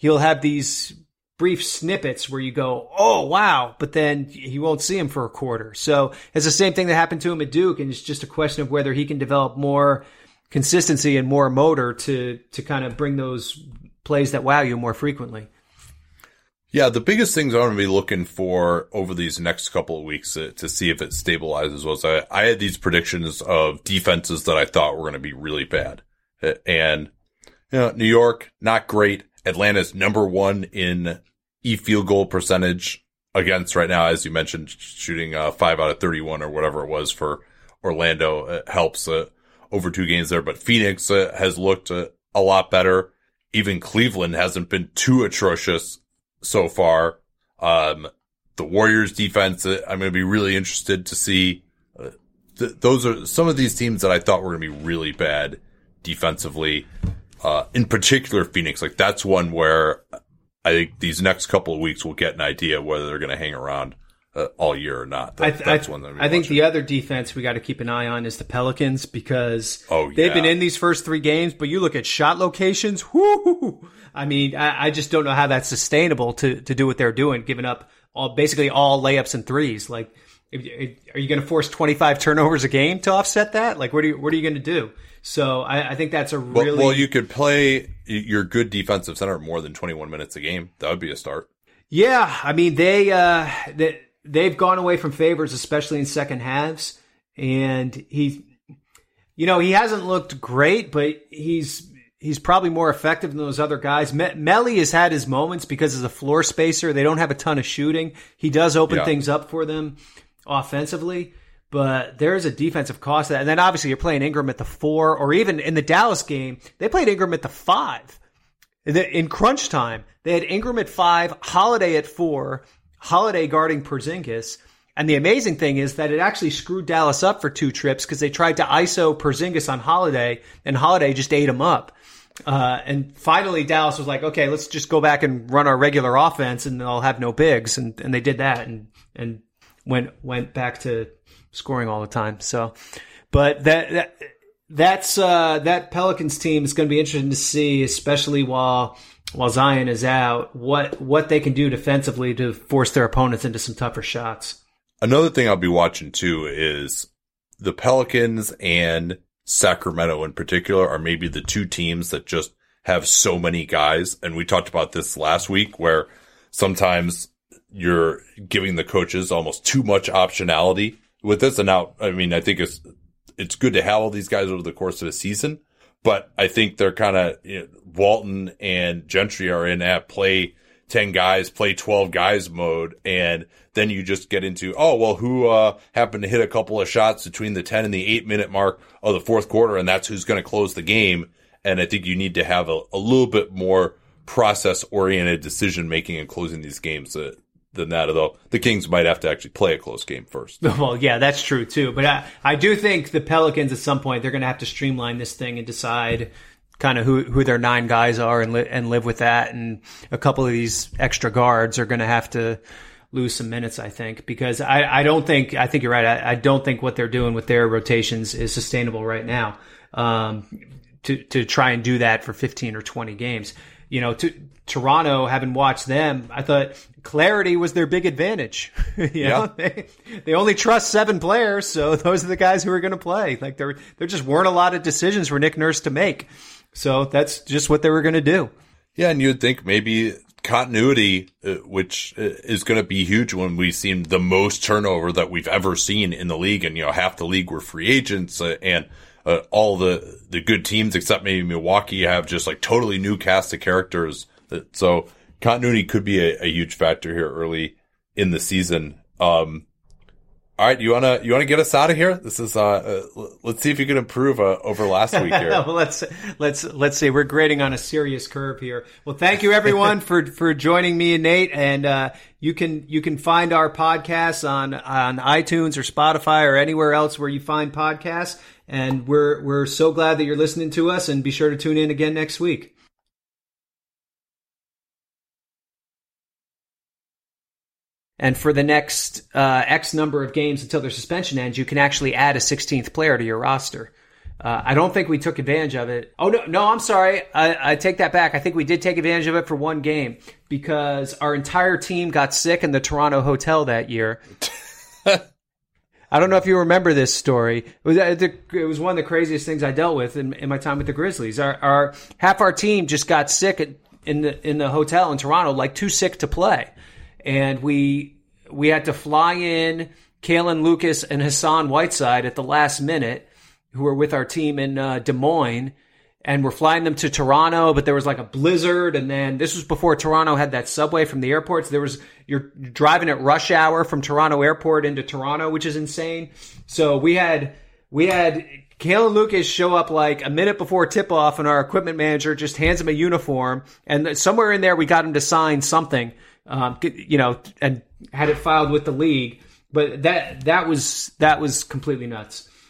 brief snippets where you go, oh wow, but then you won't see him for a quarter. So it's the same thing that happened to him at Duke, and it's just a question of whether he can develop more consistency and more motor to kind of bring those plays that wow you more frequently. Yeah, the biggest things I'm going to be looking for over these next couple of weeks to see if it stabilizes was I had these predictions of defenses that I thought were going to be really bad. And, New York, not great. Atlanta's number one in field goal percentage against right now, as you mentioned, shooting 5 out of 31 or whatever it was for Orlando helps over 2 games there. But Phoenix has looked a lot better. Even Cleveland hasn't been too atrocious so far. The Warriors defense, I'm going to be really interested to see. Those are some of these teams that I thought were going to be really bad defensively. In particular, Phoenix, like that's one where I think these next couple of weeks we'll get an idea whether they're going to hang around all year or not. That's one that I think the other defense we got to keep an eye on is the Pelicans because they've been in these first 3 games, but you look at shot locations, whoo! I mean, I just don't know how that's sustainable to do what they're doing, giving up basically all layups and threes. Like, are you going to force 25 turnovers a game to offset that? Like, what are you going to do? So I think that's a really well. You could play your good defensive center more than 21 minutes a game. That would be a start. Yeah, I mean they've gone away from Favors, especially in second halves, and he hasn't looked great, but he's probably more effective than those other guys. Melly has had his moments because as a floor spacer, they don't have a ton of shooting. He does open things up for them offensively, but there's a defensive cost to that. And then obviously you're playing Ingram at the 4, or even in the Dallas game, they played Ingram at the 5. In crunch time, they had Ingram at 5, Holiday at 4, Holiday guarding Porzingis. And the amazing thing is that it actually screwed Dallas up for 2 trips because they tried to ISO Porzingis on Holiday, and Holiday just ate him up. And finally, Dallas was like, okay, let's just go back and run our regular offense, and I'll have no bigs. And they did that and went back to scoring all the time. So, but that Pelicans team is going to be interesting to see, especially while Zion is out, what they can do defensively to force their opponents into some tougher shots. Another thing I'll be watching too is the Pelicans and Sacramento in particular are maybe the 2 teams that just have so many guys. And we talked about this last week where sometimes you're giving the coaches almost too much optionality with this. And now, I mean, I think it's good to have all these guys over the course of a season, but I think they're kind of, Walton and Gentry are in at play 10 guys, play 12 guys mode. And then you just get into, who happened to hit a couple of shots between the 10 and the 8-minute mark of the fourth quarter, and that's who's going to close the game. And I think you need to have a little bit more process-oriented decision-making in closing these games than that, although the Kings might have to actually play a close game first. Well, yeah, that's true too. But I do think the Pelicans at some point, they're going to have to streamline this thing and decide kind of who their 9 guys are and live with that. And a couple of these extra guards are going to have to lose some minutes, I think, because I think you're right. I don't think what they're doing with their rotations is sustainable right now. To try and do that for 15 or 20 games. Toronto, having watched them, I thought clarity was their big advantage. They only trust 7 players, so those are the guys who are going to play. Like there just weren't a lot of decisions for Nick Nurse to make. So that's just what they were going to do. Yeah, and you'd think maybe continuity, which is going to be huge when we've seen the most turnover that we've ever seen in the league, and half the league were free agents, and all the good teams except maybe Milwaukee have just like totally new cast of characters. So continuity could be a huge factor here early in the season. All right, you wanna get us out of here? This is let's see if you can improve over last week here. Well, let's see. We're grading on a serious curve here. Well, thank you everyone for joining me and Nate. And you can find our podcasts on iTunes or Spotify or anywhere else where you find podcasts. And we're so glad that you're listening to us. And be sure to tune in again next week. And for the next X number of games until their suspension ends, you can actually add a 16th player to your roster. I don't think we took advantage of it. Oh, no, I'm sorry. I take that back. I think we did take advantage of it for one game because our entire team got sick in the Toronto hotel that year. I don't know if you remember this story. It was one of the craziest things I dealt with in my time with the Grizzlies. Our half our team just got sick in the hotel in Toronto, like too sick to play. And we had to fly in Kalen Lucas and Hassan Whiteside at the last minute, who were with our team in Des Moines, and we're flying them to Toronto, but there was like a blizzard, and then this was before Toronto had that subway from the airport. So you're driving at rush hour from Toronto Airport into Toronto, which is insane. So we had Kalen Lucas show up like a minute before tip-off, and our equipment manager just hands him a uniform, and somewhere in there we got him to sign something. And had it filed with the league, but that was completely nuts.